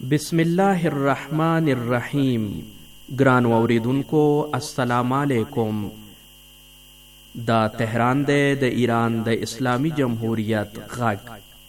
بسم الله الرحمن الرحیم. ګران اوریدونکو السلام علیکم. دا تهران دی د ایران د اسلامی جمهوریت غږ.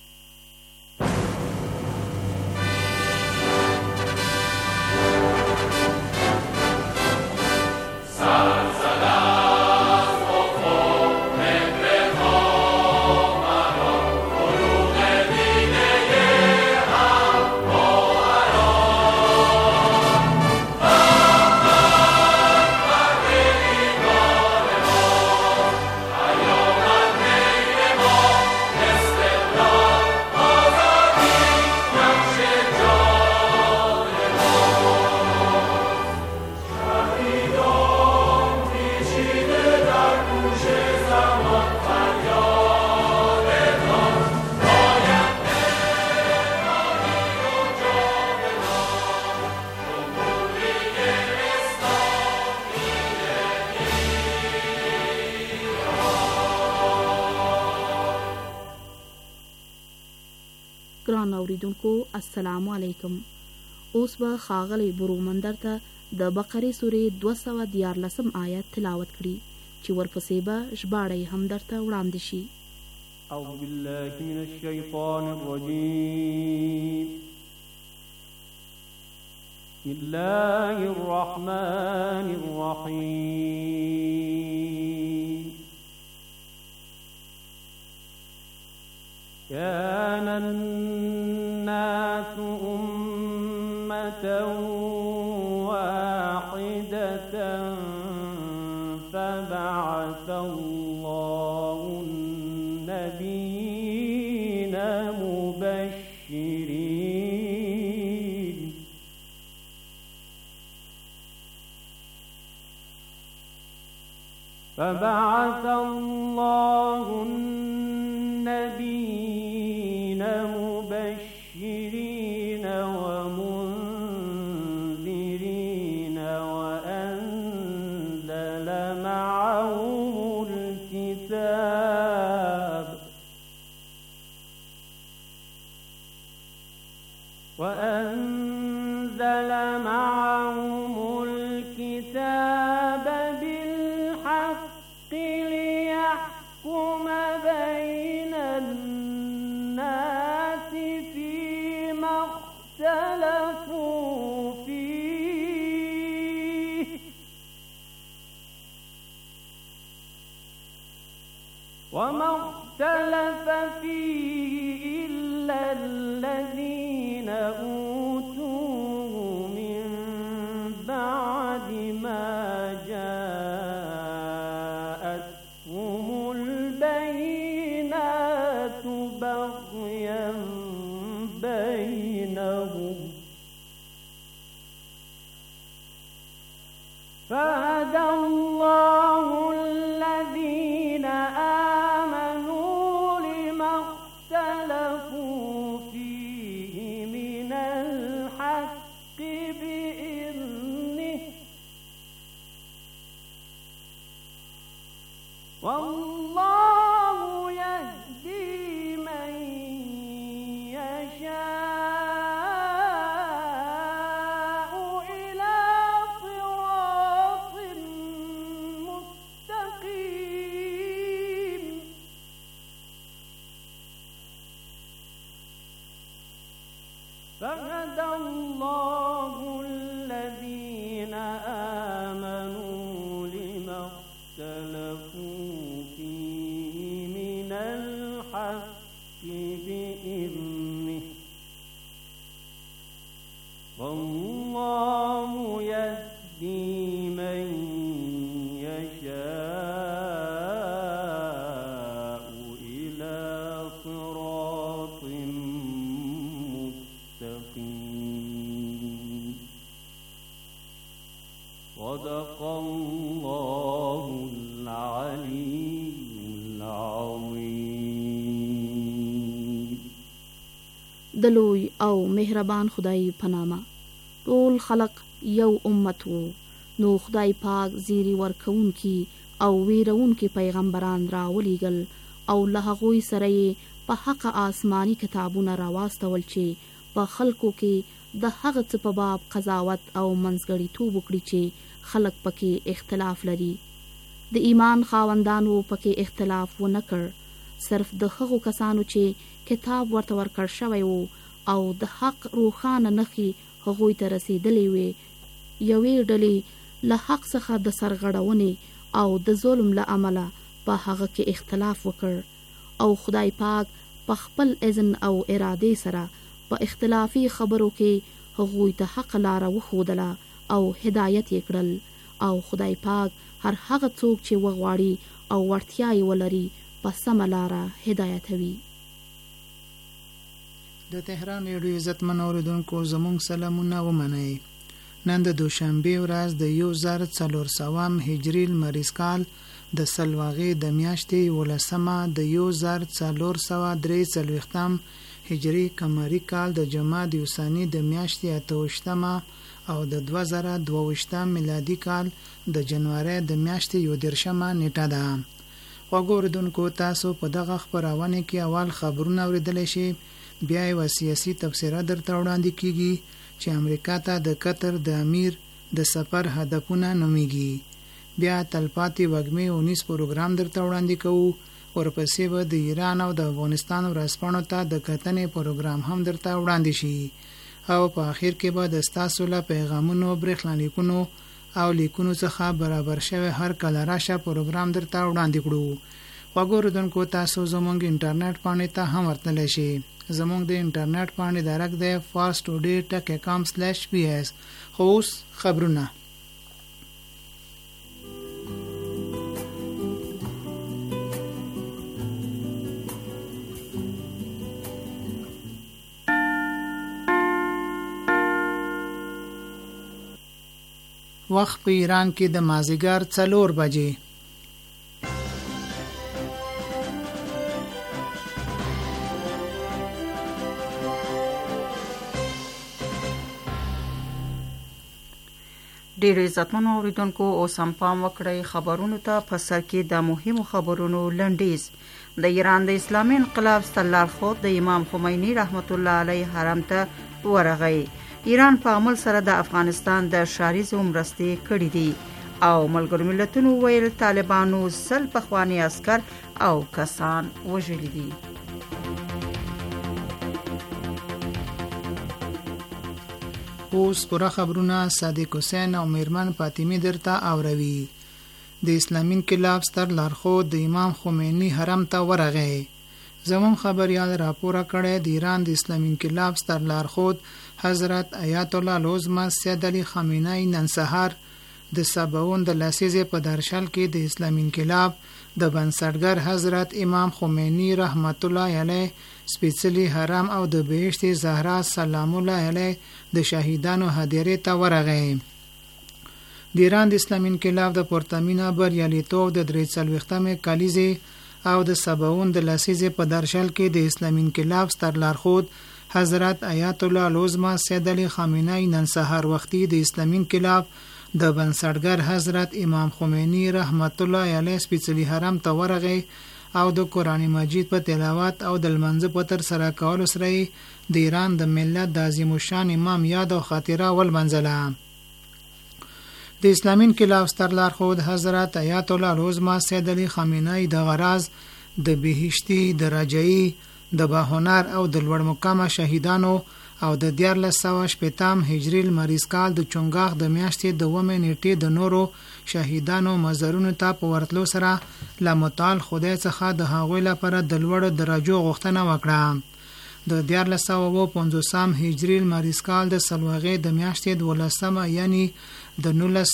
ګران اوریدونکو السلام علیکم. اوس به ښاغلی برومندر ته د بقرې سورې 214 آیت تلاوت کړي چې ورپسې به ژباړه یې هم درته وړاندې شي. اعوذ بالله من الشیطان الرجیم. بسم الله الرحمن الرحیم. كان الناس أمة واحدة فبعث الله النبيين مبشرين ومنذرين وأنزل معهم الكتاب بالحق ليحكم بين الناس فيما اختلفوا فيه وما اختلف فيه إلا الذين أوتوه من بعد ما جاءتهم البينات بغيا بينهم فهدى الله الذين آمنوا لما اختلفوا فيه من الحق بإذنه والله يهدي من يشاء إلى صراط مستقيم. فهدى الله الذين آمنوا لما اختلفوا فيه من الحق بإذنه والله يهدي من يشاء إلى صراط مستقيم. صدق الله العلي العظيم. د لوی او مهربان خدای په نامه. ټول خلق یو امت وو، نو خدای پاک زیری ورکوونکی او ویرونکی پیغمبران راولیږل او له هغوی سره یې په حق آسمانی کتابونه راواستول چې په خلکو کې د هغه څه په باب قضاوت او منځګړیتوب وکړي چې خلک پکې اختلاف لري. د ایمان خاوندانو پکې اختلاف ونه کړ، صرف د هغو کسانو چې کتاب ورته ورکړ شوی وو او د حق روښانه نښې هغوی ته رسېدلې وې، یوې ډلې له حق څخه د سرغړونې او د ظلم له امله په هغه کې اختلاف وکړ او خدای پاک په خپل اذن او ارادې سره په اختلافي خبرو کې هغوی ته حق لاره وښودله او هدایت یې کړل، او خدای پاک هر هغه څوک چې وغواړي او وړتیا یې ولري په سمه لاره هدایتوي. د تهران ریډیو عزتمن اوریدونکو زموږ سلامونه ومنئ. نن د دوشنبې ورځ د 1400 هجري لمریز کال د سلواغې د میاشتې 11مه د 1443 هجري قمري کال د جمادی الثاني د میاشتې 28مه او د 2022 میلادي کال د جنوري د میاشتې 11مه نیټه ده. وګوردونکو تاسو په دغه خبرونه کې اول خبرونه اوریدلی شي، بیا یې سیاسي تبصره درته وړاندې کیږي چې امریکا ته د قطر د امیر د سفر هدفونه نومیږي، بیا تلپاتې وږمې اونیس پروګرام درته وړاندې کوو، ورپسې به د ایران او د افغانستان ورځپاڼو ته د کتنې پروګرام هم درته وړاندې شي، او په آخر کې به د ستاسو له پیغامونو، برېښنالیکونو او لیکونو څخه برابر شوی هر کله راشه پروګرام درته وړاندې کړو. وګوردونکو تاسو زموږ انټرنیټ پاڼې ته هم ورتلی شئ. زموږ د انټرنیټ پاڼې درک دی fasttoday.com/ps. خو اوس خبرونه. وخت په ایران کې د مازیګر 4 بجې. ډیرو عزتمنو اوریدونکو اوس هم پام وکړئ خبرونو ته. په سر کې د مهمو خبرونو لنډیز. د ایران د اسلامي انقلاب سترلارښود د امام خمیني رحمت الله علیه حرم ته ورغی. ایران په عمل سره د افغانستان د شاریزو مرستې کړې دي، او ملګرو ملتونو ویل طالبانو 100 پخواني عسكر او کسان وژلي دي. اوس پوره خبرونه صادق حسین او میرمن فاطمی درته اوروي. د اسلامي انقلاب ستر لارښود د امام خمیني حرم ته ورغی. زمون خبريال راپور کړی د ایران د اسلامي انقلاب ستر لارښود حضرت آیت الله العظمى سید علی خامنه‌ای نن سهار د سباون د لسیزې په درشل کې د اسلامي انقلاب د بنسټګر حضرت امام خمیني رحمت الله علیه سپیڅلي حرم او د بهشت زهرا سلام الله علیه د شهیدانو هدیرې ته ورغی. د ایران د اسلامي انقلاب د پورتمینه بریالیتوب د 43مې کلیزې او د سباون د لسیزې په درشل کې د اسلامي انقلاب ستر لارښود حضرت آیت الله العظمى سید علی خامنه‌ای نن سهار وختي د اسلامي انقلاب د بنسټګر حضرت امام خمیني رحمت الله علیه سپیڅلي حرم ته ورغی او د قران مجید په تلاوت او د لمانځه په تر سره کولو سره د ایران د ملت د عظیم الشان امام یاد او خاطره ولمنځله. د اسلامي انقلاب ستر لارښود حضرت آیت الله العظمى سید علی خامنه‌ای د غراز د بهشتي د رجایی د باهنر او د لوړ مقامه شهیدانو او د 1480 هجری لمریز کال د چونګاخ د میاشتې د 2 نیټې د نورو شهیدانو مزارونو ته په ورتلو سره لمتعال خدای څخه د هغوی لپاره د لوړ درجو غوښتنه وکړه. د 1450 هجری لمریز کال د سلواغې د میاشتې د 12مه یعنی د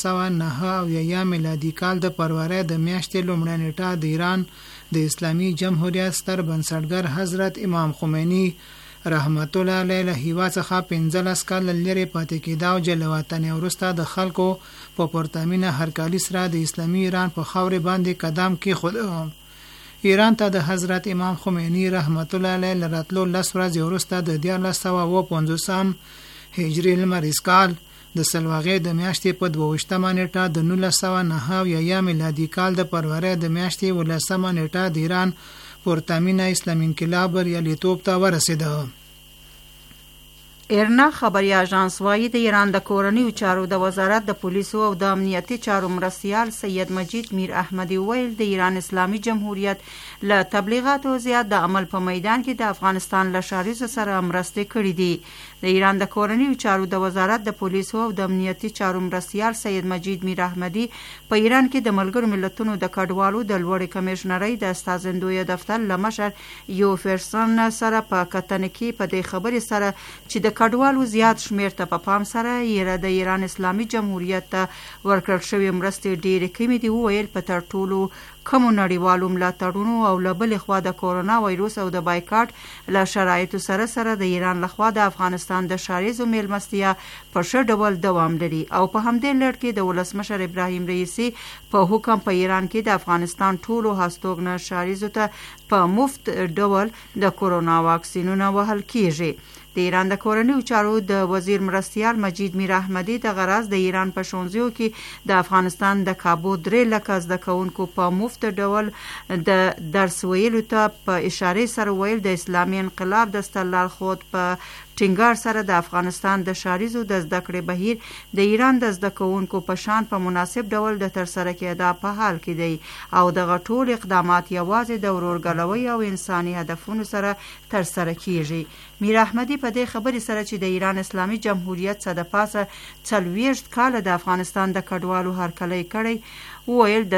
1909 میلادي کال د فروری د میاشتې لومړۍ نیټه د ایران د اسلامي جمهوریت ستر بنسټګر حضرت امام خمیني رحمت الله علیه له هیوا څخه 15 کال لري پاتې کېدا او جلواتنې وروسته د خلکو په پورتمینه هرکالي سره د اسلامي ایران په خاورې باندې قدم کېښود. ایران ته د حضرت امام خمیني رحمت الله علیه لراتلو 10 ورځې وروسته د 1450 هجری لمریز کال د سلواغې د میاشتې په 22مه نیټه د 1909 میلادي کال د فروری د میاشتې 18مه نیټه د ایران پورتمینه اسلامي انقلاب بریالیتوب ته ورسېده. ایرنا خبري اژانس وايي د ایران د کورنیو چارو د وزارت د پولیسو او د امنیتي چارو مرستیال سید مجید میر احمدي ویل د ایران اسلامي جمهوریت له تبلیغاتو زیات د عمل په میدان کې د افغانستان له شاریزو سره مرستې کړې دي. د ایران د کورنیو چارو د وزارت د پولیسو او د امنیتي چارو مرستیال سید مجید میر احمدي په ایران کې د ملګرو ملتونو د کډوالو د لوړې کمشنرۍ د استازندوی دفتر له مشر یو فرسن سره په کتنه کې په دې خبرې سره چې د کډوالو زیات شمیر ته په پام سره د ایران اسلامي جمهوریت ته ورکړل شوې مرستې ډېرې کمې دي. وویل په تر ټولو کومو نړیوالو ملاتړونو او له بلې خوا د کورونا وایروس او د بایکاټ له شرایطو سره سره د ایران لخوا د افغانستان د شاریزو میلمستیا په ښه ډول دوام لري او په همدې لړ کې د ولسمشر ابراهیم رئیسي په حکم په ایران کې د افغانستان ټولو هستوګنه شاریزو ته په مفت ډول د کورونا واکسینونه وهل کیږي. د ایران د کورنیو چارو د وزیر مرستیال مجید میر احمدي د غرض د ایران په ښوونځیو کې د افغانستان د کابو 3 لکه زده کوونکو په مفت ډول د درس ویلو ته په اشاره سره ویل د اسلامي انقلاب د سترلارښود په ټینګار سره د افغانستان د شاریزو د زده کړې بهیر د ایران د زده کوونکو په شان په مناسب ډول د ترسره کېدا په حال کې دی او دغه ټول اقدامات یوازې د ورورګلوۍ او انساني هدفونو سره ترسره کیږي. میر احمدي په دې خبرې سره چې د ایران اسلامي جمهوریت څخه د پاسه 40 کاله د افغانستان د کډوالو هرکلی کړی وویل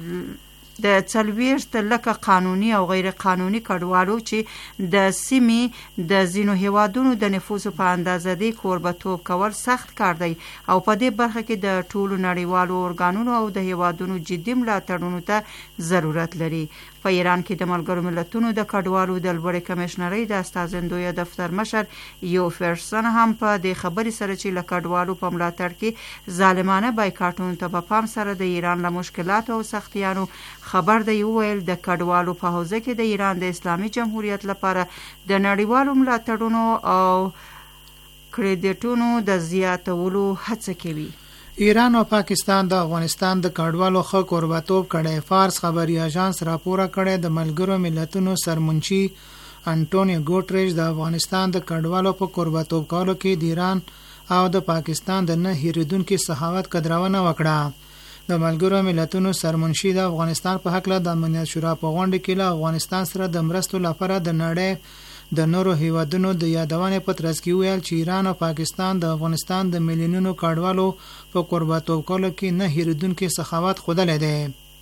د 40 لکه قانوني او غیر قانوني کډوالو چې د سیمې د ځینو هیوادونو د نفوسو په اندازه دی کوربتوب کول سخت کار دی او په دې برخه کې د ټولو نړیوالو ارګانونو او د هیوادونو جدي ملاتړونو ته ضرورت لري. په ایران کې د ملګرو ملتونو د کډوالو د لوړې کمشنرۍ د استازندوی دفتر مشر یو فرسن هم په دې خبرې سره چې له کډوالو په ملاتړ کې ظالمانه بایکاټونو ته په پام سره د ایران له مشکلاتو او سختیانو خبر دی. ویل د کډوالو په حوزه کې د ایران د اسلامي جمهوریت لپاره د نړیوالو ملاتړونو او کریډټونو د زیاتولو هڅه کوي. ایران او پاکستان د افغانستان د کډوالو ښه کوربتوب کړی. فارس خبري اژانس راپور کړی د ملګرو ملتونو سرمنشي انټونیو ګوټریش د افغانستان د کډوالو په کوربتوب کولو کې د ایران او د پاکستان د نه هیریدونکو سخاوت قدرونه وکړه. د ملګرو ملتونو سرمنشي د افغانستان په حق له د امنیت شورا په غونډه کې له افغانستان سره د مرستو لپاره د نړۍ د نورو هیوادونو د یادونې په ترڅ کې ویل چې ایران او پاکستان د افغانستان د میلیونونو کډوالو په کوربتوب کولو کې نه هیریدونکو سخاوت ښودلی دی.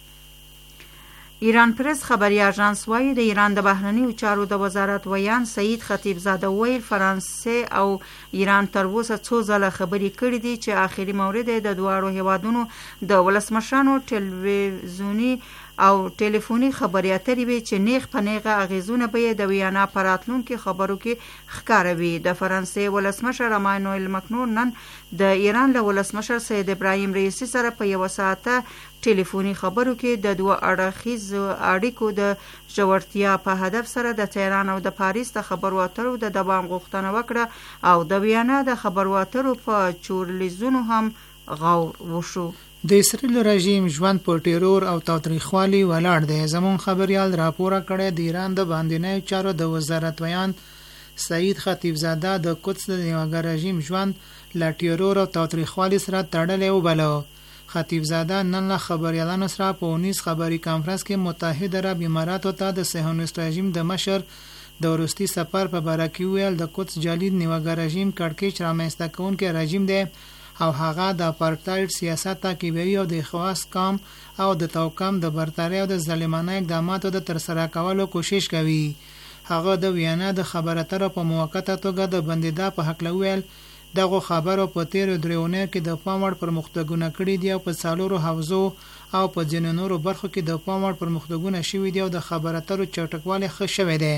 ایران پرس خبري اژانس وايي د ایران د بهرنیو چارو د وزارت ویان سعید خطیبزاده ویل فرانسې او ایران تر اوسه څو ځله خبرې کړې دي چې آخري مورد د دواړو هیوادونو د ولسمشرانو ټلویزیونی او ټلیفوني خبري اترې وي چې نیغ په نیغه اغیزونه به د ویانا پراتلونکو خبرو کې ښکاروي. د فرانسې ولسمشر امانوئل ماکرون نن د ایران له ولسمشر سید ابراهیم رئیسی سره په یو ساعته ټلیفوني خبرو کې د دوه اړخیز اړیکو د ژورتیا په هدف سره د تهران او د پاریس د خبرو اترو د دوام غوښتنه وکړه او د ویانا د خبرو اترو په چورلیزونو هم غور وشو. د اسرائیل رژیم ژوند په ټیرور او تاوتریخوالي ولاړ دی. زمون خبريال راپور کړی د ایران د باندنیو چارو د وزارت ویان سعید خطیبزاده د قدس د نیوګر رژیم ژوند له ټیرور او تاوتریخوالي سره تړلی وبلو. خطیبزاده نن له خبريالانو سره په 19 خبري کانفرنس کې متحده عرب اماراتو ته د صهیونیست رژیم د مشر د وروستي سفر په باره کې ویل د قدس جالید نیوګر رژیم کړکېچ رامنځته کوونکی رژیم دی او هغه د اپارټایډ سیاست تعقیبوي او د خواص کام او د توکم د برتری او د ظالمانه اقداماتو د ترسره کولو کوشش کوي. هغه د ویانا د خبرو اترو په موقته توګه د بندیدا په حق لویل دغه خبرو په تیر درېونه کې د پاموړ پرمختګونه کړي دي او په څالورو حوزو او په ځینو نورو برخو کې د پاموړ پرمختګونه شوي دي او د خبرو اترو چټکوالی ښه شوی دی.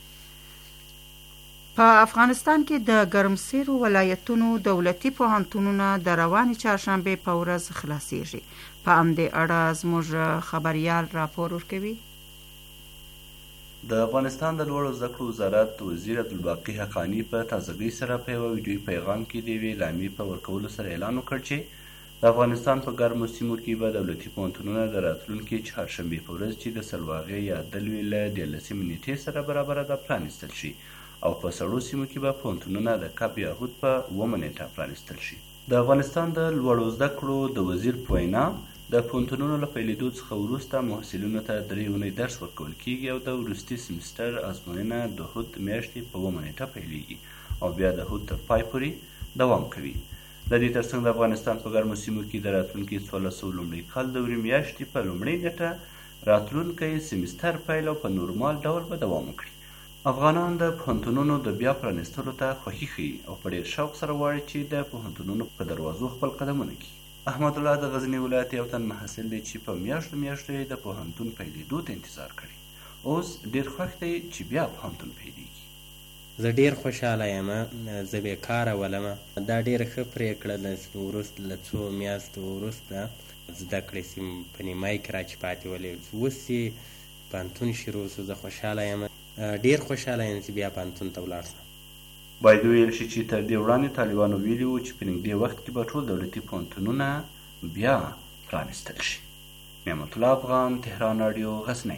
په افغانستان کې د ګرمسیرو ولایتونو دولتي پوهنتونونه د روانې چهارشنبې په ورځ خلاصیږي. په همدې اړه زموږ خبريال راپور ورکوي. د افغانستان د لوړو زده کړو وزارت وزیر عبدالباقي حقانی په تازګۍ سره په یوه ویډیوي پیغام کې د یوې اعلامیې په ورکولو سره اعلان وکړ چې د افغانستان په ګرمو سیمو کې به دولتي پوهنتونونه د راتلونکي چهارشنبې په ورځ چې د سلواغې یا دلوي له 13 نیټې سره برابره ده پرانیستل شي او په سړو سیمو کې به پوهنتونونه د کب یهود په اومه نیټه پرانیستل شي. د افغانستان د لوړو زده کړو د وزیر په وینا د پوهنتونونو له پیلېدو څخه وروسته محصلینو ته 3 اونۍ درس ورکول کیږي او د وروستي سمستر ازموینه د هود میاشتې په 9 نیټه پیلیږي او بیا د هود تر پای پورې دوام کوي. د دې ترڅنګ د افغانستان په ګرمو سیمو کې د راتلونکي 1400 لومړي کال د وری میاشتې په لومړۍ نیټه راتلونکی سمستر پیل او په نورمال ډول به دوام وکړي. افغانان د پوهنتونونو د بیا پرانیستلو ته خوښي ښیي او په ډېر شوق سره غواړي چې د پوهنتونونو په دروازو خپل قدمونه کړي. احمد الله د غزني ولایت یو تن محصل دی چې په میاشتو یې د پوهنتون پیلېدو ته انتظار کړی. اوس ډېر خوښ دی چې بیا پوهنتون پیلېږي. زه ډېر خوشحاله یم. زه بېکاره ولمه. دا ډېره ښه پرېکړه ده وروسته له څو میاشتو وروسته زده کړې چې په نیمایي کې را چې پاتې ولې اوس چې پوهنتون شروع شو. زه خوشحاله یم. ډېر خوشحاله یم چې بیا پوهنتون ته ولاړ شم. باید وویل شي چې تر دې وړاندې طالبانو ویلي وو چې په نږدې وخت کې به ټول دولتي پوهنتونونه بیا پرانیستل شي. نعمت الله افغان، تهران راډیو، غزنی.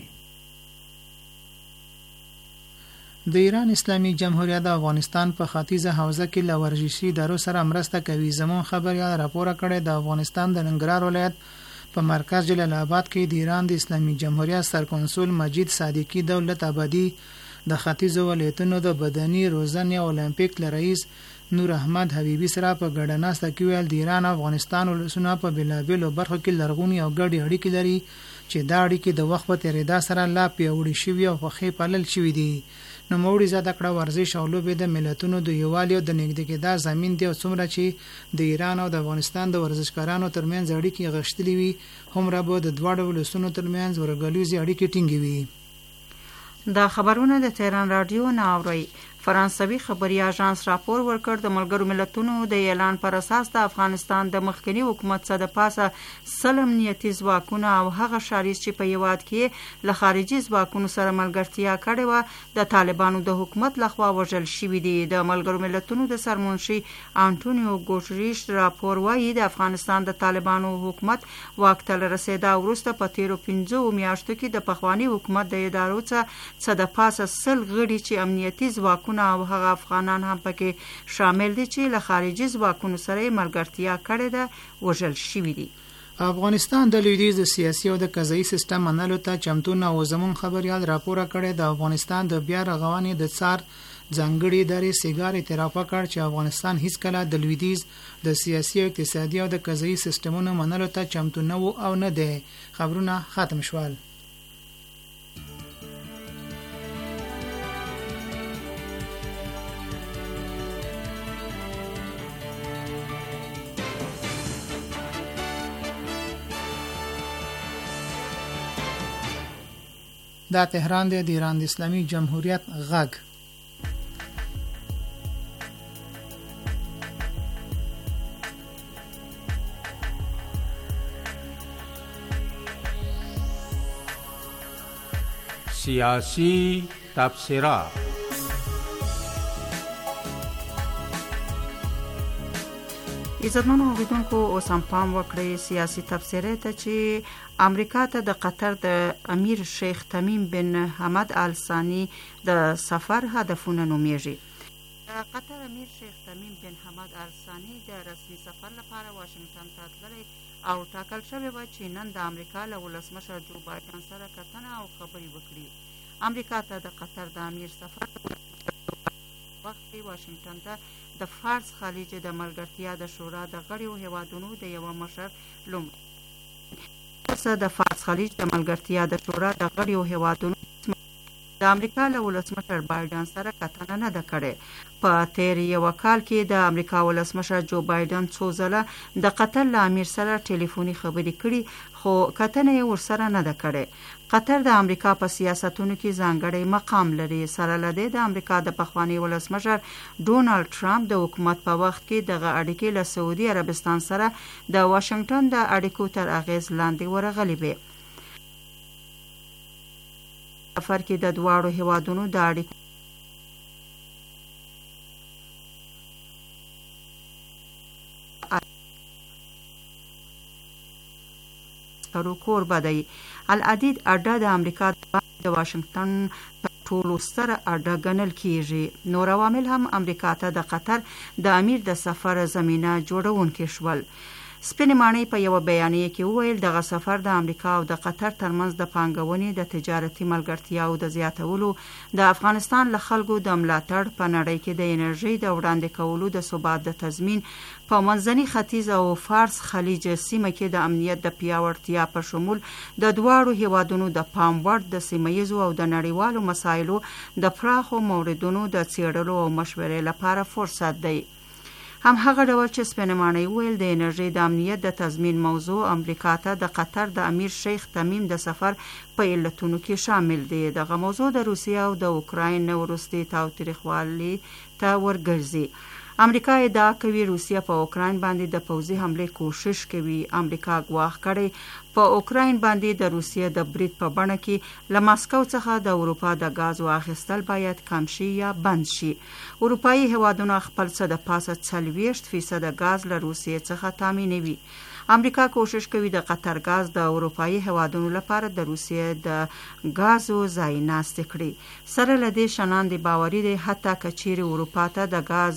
د ایران اسلامي جمهوریت د افغانستان په ختیځه حوزه کې له ورزشي ادارو سره مرسته کوي. زموږ خبریال راپور کړی د افغانستان د ننګرهار ولایت په مرکز جلال آباد کې د ایران د اسلامي جمهوریت سرکنسول مجید صادقی دولت آبادی د ختیځو ولایتونو د بدني روزنې او المپیک رئیس نور احمد حبیبی سره په ګډه ناسته کې ویل د ایران او افغانستان ولسونه په بېلابېلو برخو کې لرغونې او ګډې اړیکې لري چې دا اړیکې د وخت په تېرېدا سره لا پیاوړې شوي او پخې پالل شوي دي. نوموړي زیاته کړه ورزش او لوبې د ملتونو د یووالي او د نږدې کېدا ضامن دي او څومره چې د ایران او د افغانستان د ورزشکارانو ترمنځ اړیکې غښتلې وي هومره به د دواړو ولسونو ترمنځ ورګلوزي اړیکې ټینګې وي. دا خبرونه د تهران رادیو نه اورئ. فرانسوي خبري اژانس راپور ورکړ د ملګرو ملتونو د اعلان پر اساس د افغانستان د مخکنی حکومت څخه د پاسه سلم نیتي ځواکونه او هغه شاریز چې په یواد کې له خارجي ځواکونو سره ملګرتیا کړې و د طالبانو د حکومت لخوا وژل شوي دي. د ملګرو ملتونو د سرمنشي انټونیو ګوټریش راپور وایي د افغانستان د طالبانو حکومت واک ته رسیدا وروسته په تیرو 15 میاشتو کې د پخوانی حکومت د ادارو څخه د پاسه سل غړي چې امنیتي ځواکونه او هغه افغانان هم پکې شامل دي چې له خارجي ځواکونو سره ملګرتیا کړې ده وژل شوي دي. افغانستان د لویدیځ د سیاسي او د قضایي سیستم منلو ته چمتو نه و. زموږ خبریال راپور کړی د افغانستان د بیا رغونې د څار ځانګړي ادارې سیګار اعتراف وکړ چې افغانستان هیڅ کله د لویدیځ د سیاسي او اقتصادي او د قضایي سیستمونو منلو ته چمتو نه و او نه دی. خبرونه ختم شول. دا تهران دی، د ایران د اسلامي جمهوریت غږ. سیاسی تبصره. عزتمنو اوریدونکو اوس هم پام وکړئ سیاسي تبصره ته چې امریکا ته د قطر د امیر شیخ تمیم بن حمد آل ثانی د سفر هدفونه نومیږي. د قطر امیر شیخ تمیم بن حمد آل ثانی د رسمي سفر لپاره واشنگټن ته تللی او ټاکل شوی و چې نن د امریکا له ولسمشر جو بایدن سره کتنه او خبرې وکړي. امریکا ته د قطر د امیر سفر وخت واشنگټن ته د فارس خلیج د ملګرتیا د شورا د غړیو هیوادونو د یو مشر د فارس خلیج د ملګرتیا د شورا د غړیو هیوادونو د امریکا له ولسمشر بایدن سره کتنه نه ده کړې. په تیر یو کال کې د امریکا ولسمشر جو بایدن څو ځله د قطر له امیر سره ټلیفوني خبرې کړي خو کتنه یې ورسره نه ده کړې. قطر د امریکا په سیاستونو کې ځانګړی مقام لري. سره له دې د امریکا د پخوانی ولسمشر ډونالد ټرمپ د حکومت په وخت کې دغه اړیکې له سعودي عربستان سره د واشنگټن د اړیکو تر اغیز لاندې ورغلې وې. سفر کې د دواړو هیوادونو د اړیکو کوربه دی. العدید اډه د امریکا د واشنگټن ټولو ستره اډه ګڼل کیږي. نور عوامل هم امریکا ته د قطر د امیر د سفر زمینه جوړونکي شول. سپینې ماڼۍ په یوه بیانیه کې وویل دغه سفر د امریکا او د قطر ترمنځ د پانګونې د تجارتي ملګرتیاو د زیاتولو، د افغانستان له خلکو د ملاتړ، په نړۍ کې د انرژۍ د وړاندې کولو د ثبات د تضمین، په منځني ختیځ او فارس خلیج سیمه کې د امنیت د پیاوړتیا په شمول د دواړو هیوادونو د پام وړ د سیمهیزو او د نړیوالو مسایلو د پراخو موردونو د څیړلو او مشورې لپاره فرصت دی. هم هغه ډول چې سپینې ماڼۍ ویل د انرژۍ د امنیت د تضمین موضوع امریکا ته د قطر د امیر شیخ تمیم د سفر په علتونو کې شامل دی. دغه موضوع د روسیه او د اوکراین وروستي تاوتریخوالي ته ورګرځي. امریکا ادعا کوي روسیه په اوکراین باندې د پوځي حملې کوشش کوي. امریکا ګواښ کړی په اوکراین باندې د روسیه د برید په بڼه کې له ماسکو څخه د اروپا د غازو اخیستل باید کم شي یا بند شي. اروپایي هیوادونه خپل څه د پاسه 40% غاز له روسیې څخه تامینوي. امریکا کوشش کوي د قطر غاز د اروپایي هیوادونو لپاره د روسیې د غازو ځای ناست کړي. سره له دې شنان دی باوري دی حتی کچيري اروپا ته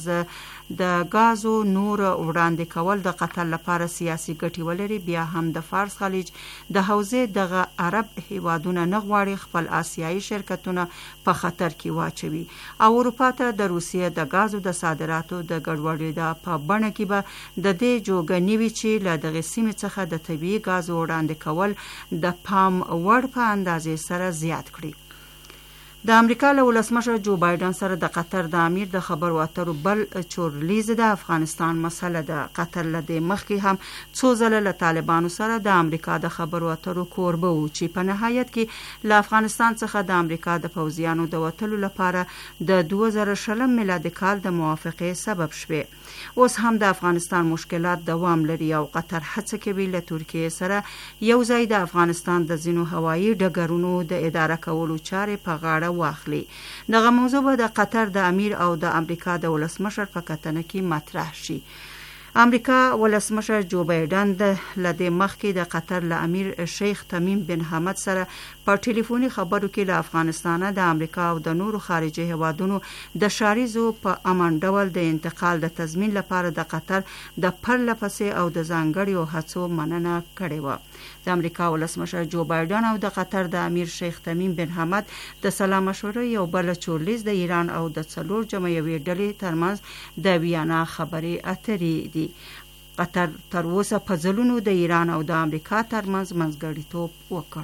د غازو نور وړاندې کول د قطر لپاره سیاسي ګټې ولري، بیا هم د فارس خلیج د حوزې دغه عرب هیوادونه نه غواړي خپل آسیایي شرکتونه په خطر کې واچوي او اروپا ته د روسیې د غازو د صادراتو د ګډوډۍ د په بڼه کې به د دې جوګه نیوي چې له دغه سیمې څخه د طبیعي غازو وړاندې کول د پام وړ په اندازې سره زیات کړي. د امریکا له ولسمشر جو بایدن سره د قطر د امیر د خبرو اترو بل چورلیز د افغانستان مسله ده. قطر له دې مخکې هم څو ځله له طالبانو سره د امریکا د خبرو اترو کوربه و چې په نهایت کې له افغانستان څخه د امریکا د پوځیانو د وتلو لپاره د 2020 میلادي کال د موافقې سبب شوه. اوس هم د افغانستان مشکلات دوام لري او قطر هڅه کوي له ترکیه سره یو ځای د افغانستان د ځینو هوایي ډګرونو د اداره کولو چارې په غاړه واخلي. دغه موضوع به د قطر د امیر او د امریکا د ولسمشر په کتنه کې مطرح شي. امریکا ولسمشر جو بایدن د لدې مخکې د قطر له امیر شیخ تمیم بن حمد سره په ټلیفوني خبرو کې له افغانستان د امریکا او د نورو خارجي هیوادونو د شاریزو په امن ډول د انتقال د تضمین لپاره د قطر د پرله پسې او د ځانګړو هڅو مننه کړې و. د امریکا ولسمشر جو بایدن او د قطر د امیر شیخ تمیم بن حمد د سلا مشورې یو بل چورلیز د ایران او د څلور جمعیوي ډلې ترمنځ د ویانا خبرې اترې دي. قطر تر اوسه په ځلونو د ایران او د امریکا ترمنځ منځګړیتوب وکړ.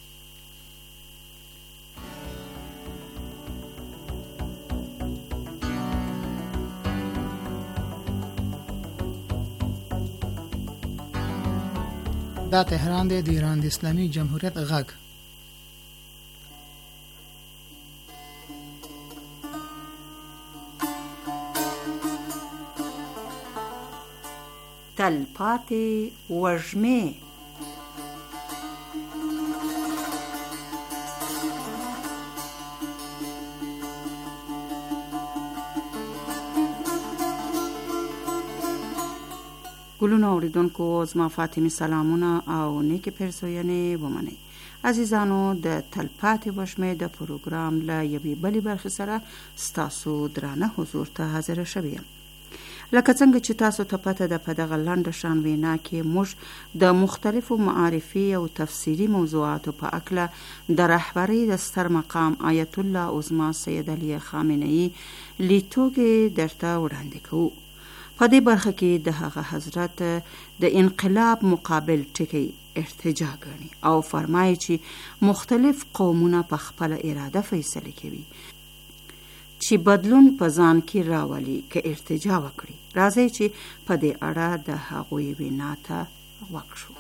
دا تهران دی د ایران د اسلامي جمهوریت غږ. تلپاتې وږمې. ګلونو اوریدونکو زما فاطمه سلامونه او نیکی پرسوینې ومنئ. عزیزانو د تلپاتې وږمې د پروګرام له یوې بلې برخې سره ستاسو درانه حضور ته حاضر شوی یم. لکه څنګه چې تاسو ته پته ده په دغه لنډه شان وینا کې موږ د مختلفو معارفي او تفسیري موضوعاتو په اړه د رهبرۍ د ستر مقام آیت الله عظما سید علی خامنه‌ای لیدلوري درته وړاندې کوو. په دې برخه کې د هغه حضرت د انقلاب مقابل ټکی ارتجاع ګڼي او فرمایي چې مختلف قومونه په خپل اراده فیصله کوي چې بدلون په ځان کې راولي که ارتجاع وکړي. راځي چې په دې اړه د هغوی وینا ته وکړو.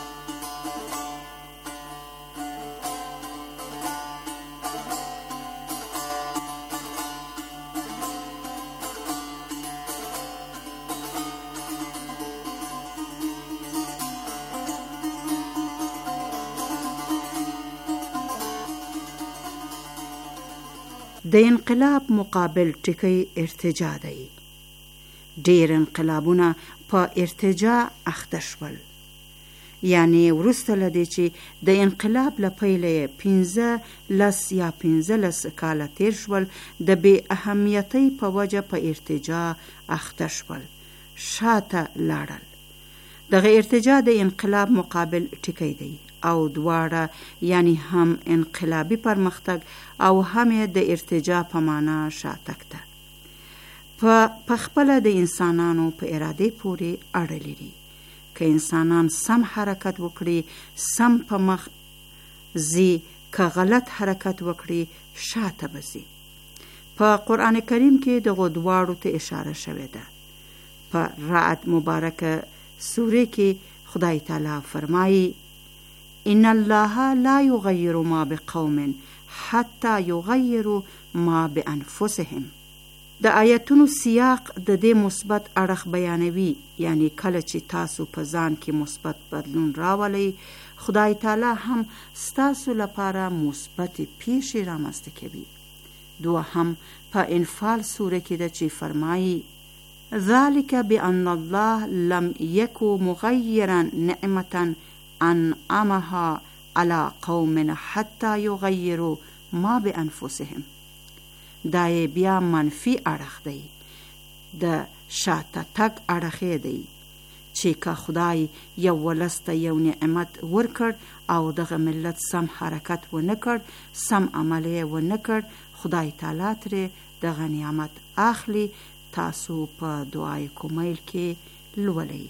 د انقلاب مقابل ټکی ارتجاع دی. ډیر انقلابونه په ارتجاع اخته شول. یعنی وروسته له دې چې د انقلاب له پیله 15 یا 15 کاله تیر شول، د بې اهمیتۍ په وجه په ارتجاع اخته شول، شاته لاړل. دغه ارتجاع د انقلاب مقابل ټکی دی او دواړه یعنی هم انقلابی پرمختګ او هم د ارتجاع په معنا شاتګ ده. په خپله د انسانانو په اراده پورې اړه لري. که انسانان سم حرکت وکړي سم په مخ ځي، که غلط حرکت وکړي شاته به ځي. په قرآن کریم کې دغو دواړو ته اشاره شوې ده. په رعد مبارکه سوره کې خدای تعالی فرمایي ان الله لا یغیر ما بقوم حتی یغیروا ما بانفسهم. د آیتونو سیاق د دې مثبت اړخ بیانوي، یعنی کله چې تاسو په ځان کې مثبت بدلون راولئ، خدای تعالی هم ستاسو لپاره مثبت پیښې رامنځته کوي. دوهم په انفال سوره کې ده چې فرمایي ذلك بأن الله لم يكن مغيرا نعمة أنعمها على قوم حتى يغيروا ما بأنفسهم. دا بیا منفی اړخ دی، د شاته تګ اړخ دی چې که خدای یو ولس ته یو نعمت ورکړ او دغه ملت سم حرکت ونه کړ، سم عمل یې ونه کړ، خدای تعالی ترې دغه نعمت اخلي. تاسو په دعای کومیل کې لولئ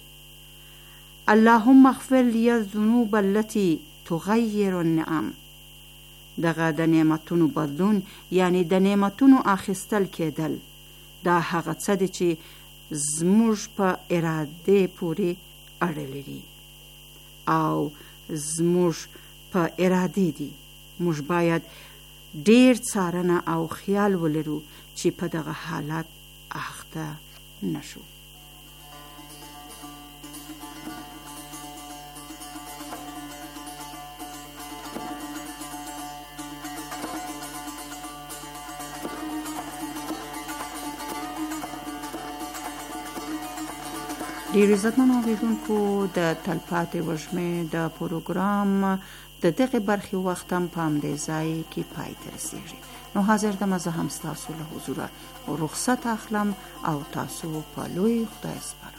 اللهم اغفر لي الذنوب التي تغير النعم. دغه د نعمتونو بدلون یعنی د نعمتونو اخیستل کېدل، دا هغه څه دی چې زموږ په اراده پورې اړه لري او زموږ په اراده دي. موږ باید ډیر څارنه او خیال ولرو چې په دغه حالت اخته نشو. ډیر عزتمن اوریدونکو، د تلپاتې وږمې د پروګرام د دغه برخې وخت هم په همدې ځای کې پای ته رسیږي. نو حاضر دم زه هم ستاسو له حضوره رخصت اخلم او تاسو په لوی خدای سپارم.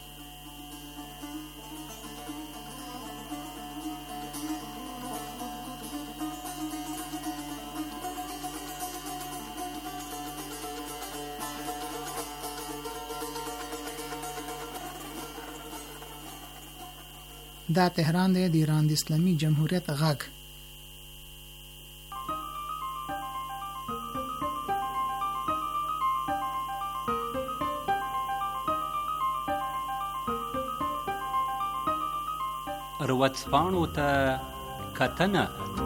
دا تهران دی، د ایران د اسلامي جمهوریت غږ. ورځپاڼو ته کتنه.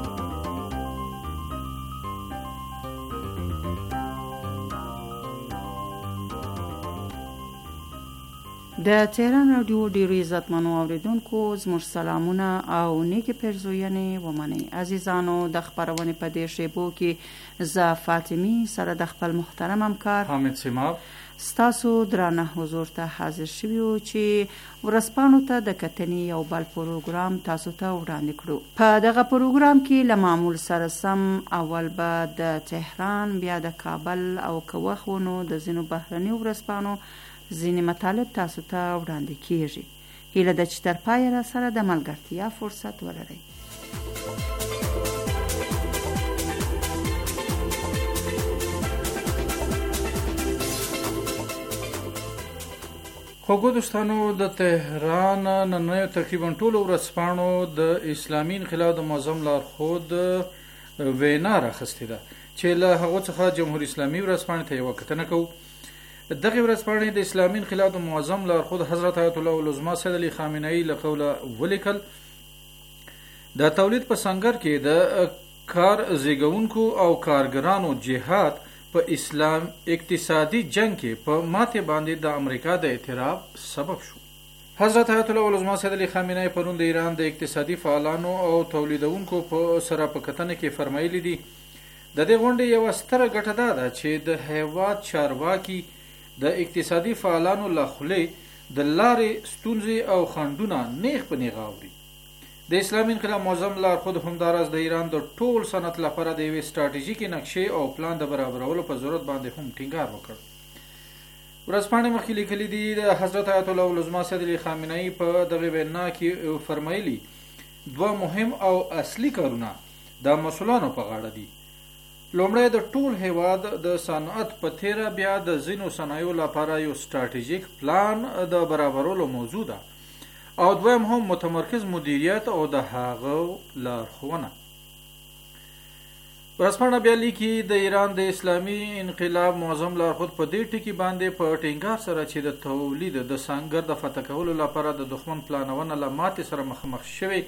د تهران رادیو ډیرو عزتمنو اوریدونکو زموږ سلامونه او نیکې پیرزوینې ومنئ. عزیزانو، د خپرونې په دې شیبو کې زه فاطمی سره د خپل محترم همکار حامد سیماب ستاسو درانه حضور ته حاضر شویو چې ورځپاڼو ته د کتنې یو بل پروګرام تاسو ته وړاندې کړو. په دغه پروګرام کې له معمول سره سم اول به د تهران، بیا د کابل او که وخت ونو د ځینو بهرنیو ورځپاڼو ځینې مطالب تاسو ته وړاندې کیږي. هیله ده چې تر پایه را سره د ملګرتیا فرصت ولرئ. خوږو دوستانو، د تهران نننیو تقریبا ټولو ورځپاڼو د اسلامي انقلاب د معظم لارښود وینا راخیستې ده چې له هغو څخه جمهوریت اسلامي ورځپاڼې ته یوه کتنه کوو. دغه ورځپاڼې د اسلامي انقلاب د معظم لارښود حضرت آیت الله العظمى سید علي خامنه‌ای له قوله ولیکل: د تولید په سنگر کې د کار زیږونکو او کارګرانو جهاد په اسلام اقتصادي جنگ کې په ماته باندې د امریکا د اعتراف سبب شو. حضرت آیت الله العظمى سید علي خامنه‌ای پرون د ایران د اقتصادي فعالانو او تولیدونکو په سره په کتنه کې فرمایلی دي د دې غونډې یو ستره ګټه ده چې د هیواد چارواکي د اقتصادي فعالانو له خولې د لارې ستونزې او خنډونه نیغ په نیغ اوري. د اسلامي انقلاب معظم لارښود همداراز د ایران د ټول صنعت لپاره د یوې ستراتیژیکې نقشې او پلان د برابرولو په ضرورت باندې هم ټینګار وکړ. ورځپاڼې مخکې لیکلي دي د حضرت آیت الله العظمى سید علي خامنه‌ای په دغه وینا کې فرمایلي 2 مهم او اصلي کارونه د مسؤلانو په غاړه دي. لومړی د ټول هیواد د صنعت په تیره بیا د ځینو صنایعو لپاره یو ستراتیژیک پلان د برابرولو موضوع ده او دویم هم متمرکز مدیریت او د هغه لارښوونه. ورځپاڼه بیا لیکي د ایران د اسلامي انقلاب معظم لارښود په دې ټکي باندې په ټینګار سره چې د تولید د سنګر د فتح کولو لپاره د دښمن پلانونه له ماتې سره مخامخ شوی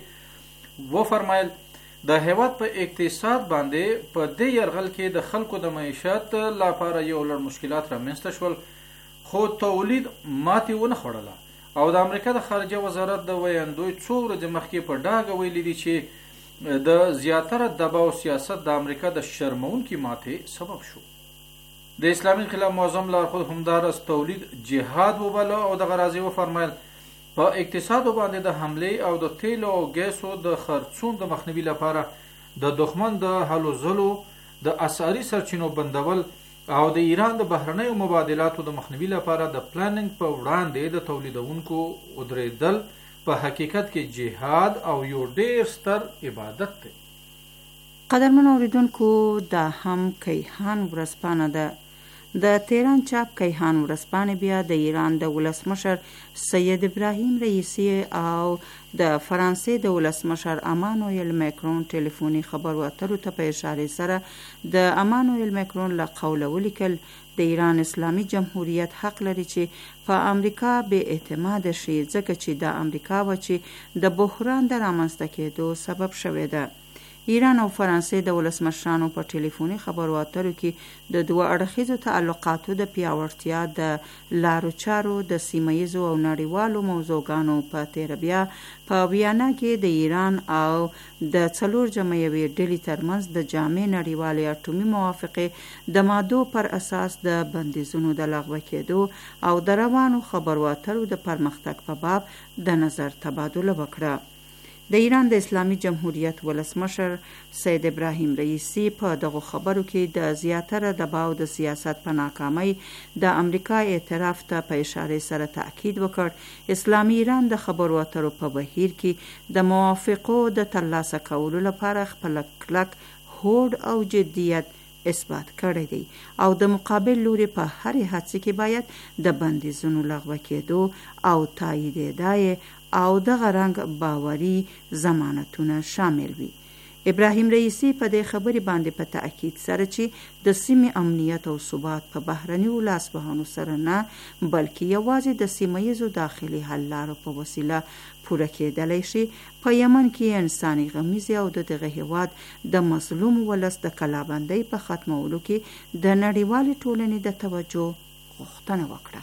وفرمایل د هیواد په اقتصاد باندې په دې یرغل کې د خلکو د معیشت لپاره یو لړ مشکلات رامنځته شول خو تولید ماتې ونه خوړله او د امریکا د خارجه وزارت د ویاندوی څو ورځې مخکې په ډاګه ویلي دي چې د زیاتره دباو سیاست د امریکا د شرمونکي ماتې سبب شو. د اسلامي انقلاب معظم لارښود همداراز تولید جهاد وباله او دغه راز وفرمایل په اقتصاد باندې د حملې او د تیلو او ګیسو د خرڅون د مخنیوي لپاره د دښمن د هلو ځلو د اسعاري سرچینو بندول او د ایران د بهرنیو مبادلاتو د مخنیوي لپاره د پلانینګ په وړاندې د تولیدونکو ودرېدل په حقیقت کې جهاد او یو ډیر ستر عبادت دی. قدرمن اوریدونکو دا هم کیهان ورځپاڼه ده. د تهران چاپ کیهان ورځپاڼې بیا د ایران د ولسمشر سید ابراهیم رئیسی او د فرانسې د ولسمشر امانوئل ماکرون ټلیفوني خبرو اترو ته په اشاره سره د امانوئل ماکرون له قوله ولیکل د ایران اسلامي جمهوریت حق لري چې په امریکا بې اعتماد شي ځکه چې د امریکا و چې د بحران د رامنځته کېدو سبب شوی ده. ایران او فرانسې د ولسمشرانو په ټلیفوني خبرو اترو کې د 2 اړخیزو تعلقاتو د پیاوړتیا د لارو چارو د سیمهیزو او نړیوالو موضوعګانو په تیره بیا په ویانا کې د ایران او د 4 جمعیوي ډلې ترمنځ د جامع نړیوالې اټومي موافقې د مادو پر اساس د بندیزونو د لغوه کېدو او د روانو خبرو اترو د پرمختګ په باب د نظر تبادله وکړه. د ایران د اسلامي جمهوریت ولسمشر سید ابراهیم رئیسی په دغه خبرو کې د زیاتره دباو د سیاست په ناکامۍ د امریکا اعتراف ته په اشاره سره تاکید وکړ. اسلامي ایران د خبرو اترو په بهیر کې د موافقو د ترلاسه کولو لپاره خپل کلک هوډ او جدیت اثبات کړی دی او د مقابل لوري په هرې هڅه کې باید د بندیزونو لغوه کېدو او تاییدیدای او دغه رنګ باوري ضمانتونه شامل وي. ابراهیم رئیسی په دې خبرې باندې په تأکید سره چې د سیمې امنیت او ثبات په بهرنیو لاسوهنو سره نه بلکې یوازې د سیمهیزو داخلي حل لارو په وسیله پوره کېدلی شي. په یمن کې انساني غمیزې او د دغه هیواد د مظلوم ولس د کلابندۍ په ختمولو کې د نړیوالې ټولنې د توجه غوښتنه وکړه.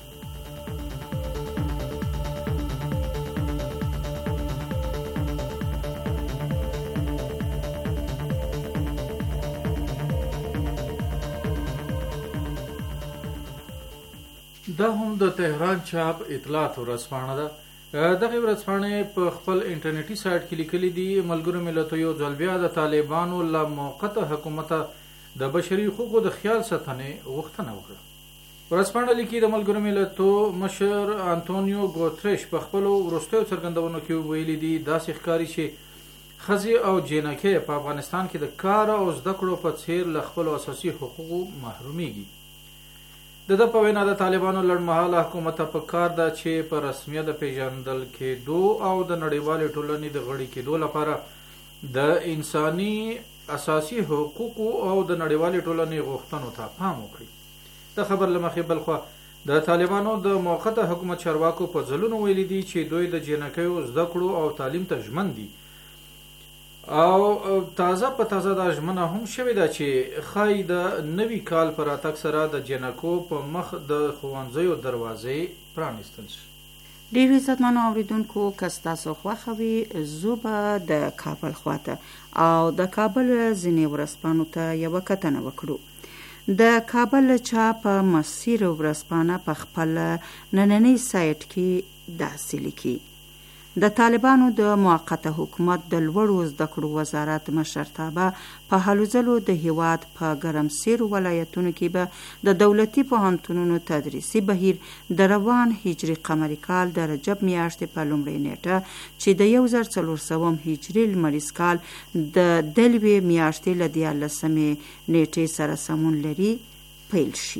دا هم د تهران چاپ اطلاعات ورځپاڼه ده. دغه ورځپاڼې په خپل انټرنیټي سایټ کې لیکلي دي ملګرو ملتونو یو ځل بیا د طالبانو له موقته حکومت د بشري حقوقو د خیال ساتنې غوښتنه وکړه. ورځپاڼه لیکي د ملګرو ملتونو مشر انټونیو ګوتریش په خپل وروستیو څرګندونو کې ویلي دي داسې ښکاري چې ښځې او جینکې په افغانستان کې د کار او زده کړو په څیر له خپلو اساسي حقوقو محرومیږي. د په وینا د طالبانو لړمحاله حکومت په کار ده چې په رسمیت د پیژندل کېدو او د نړیوالې ټولنې د غړي کېدو لپاره د انساني اساسي حقوقو او د نړیوالې ټولنې غوښتنو ته پام وکړي. د خبر له مخې بلخوا د طالبانو د موقته حکومت چارواکو په ځلونو ویلي دي چې دوی د جنکیو زده کړو او تعلیم ته ژمن دي او تازه په تازه دا ژمنه هم شوې ده چې ښایي د نوي کال په راتګ سره د جنکو په مخ د ښوونځیو دروازې پرانیستل شي. ډېر عزتمنو اوریدونکو که ستاسو خوښه وي زه به د کابل خواته او د کابل ځینې ورځپاڼو ته یوه کتنه وکړو. د کابل چاپ مسیر ورځپاڼه په خپل نننۍ سایټ کې داسې لیکي د طالبانو د موقته حکومت د لوړو زده کړو وزارت مشرتابه په هلو ځلو د هیواد په ګرمسیرو ولایتونو کې به د دولتي پوهنتونونو تدریسي بهیر د روان هجري قمري کال د رجب میاشتې په لومړۍ نیټه چې د 1400 هجري لمریز کال د دلوي میاشتې له 14 نیټې سره سمون لري پیل شي.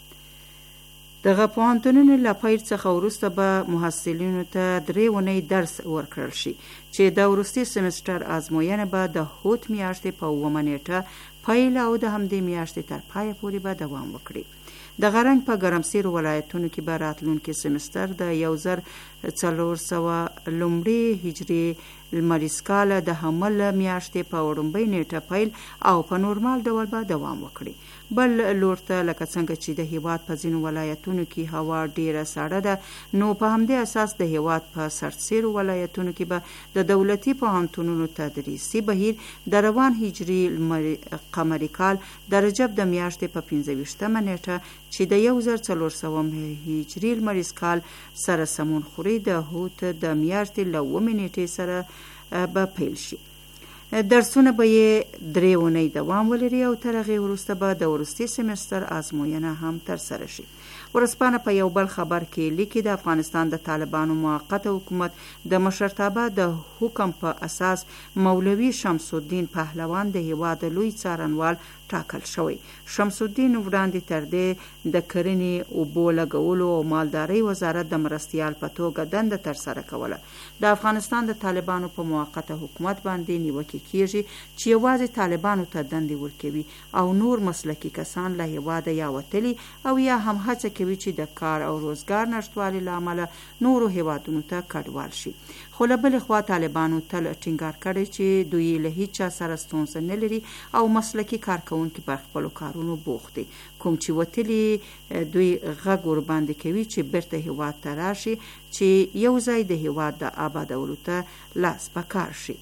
دغه پوهنتونونو له پیل څخه وروسته به محصلینو ته 3 اونۍ درس ورکړل شي چې د وروستي سمستر ازموینه به د هوت میاشتې په 9 نیټه پیل او د همدې میاشتې تر پایه پورې به دوام وکړي. د غرنګ په ګرمسیرو ولایتونو کې به راتلونکي سمستر د 1400 لومړي هجري لمریز کال د حمل میاشتې په وړومبۍ نیټه پیل او په نورمال ډول به دوام وکړي. بل لور ته لکه څنګه چې د هیواد په ځینو ولایتونو کې هوا ډیره سړه ده، نو په همدې اساس د هیواد په سرتسیرو ولایتونو کې به د دولتي پوهنتونونو تدریسي بهیر د روان هجري قمري کال د رجب د میاشتې په 25 نیټه چې د 1400 هجري لمریز کال سره سمون خوري د هوت د میاشتې له 9 نیټې سره به پیل شي. درسونه به یې 3 اونۍ دوام ولري او تر هغې وروسته به د وروستي سمستر ازموینه هم ترسره شي. ورځپاڼه په یو بل خبر کې لیکي د افغانستان د طالبانو موقته حکومت د مشرتابه د حکم په اساس مولوي شمس الدین پهلوان د هیواد لوی څارنوال ټاکل شوی. شمس الدین وړاندې تر دې د کرنې، اوبو لګولو او مالدارۍ وزارت د مرستیال په توګه دنده ترسره کوله. د افغانستان د طالبانو په موقته حکومت باندې نیوکې کیږي چې یوازې طالبانو ته دندې ورکوي او نور مسلکي کسان له هیواده یا وتلي او یا هم هڅه کوي چې د کار او روزګار نشتوالي له امله نورو هیوادونو ته کډوال شي. خو له بلې خوا طالبانو تل ټینګار کړی چې دوی له هیڅ چا سره ستونزه نه لري او مسلکي کارکوونکي په خپلو کارونو بوخت دي. کوم چې وتلي دوی غږ ورباندې کوي چې بیرته هیواد ته راشي چې یو ځای د هیواد د آبادولو ته لاس په کار شي.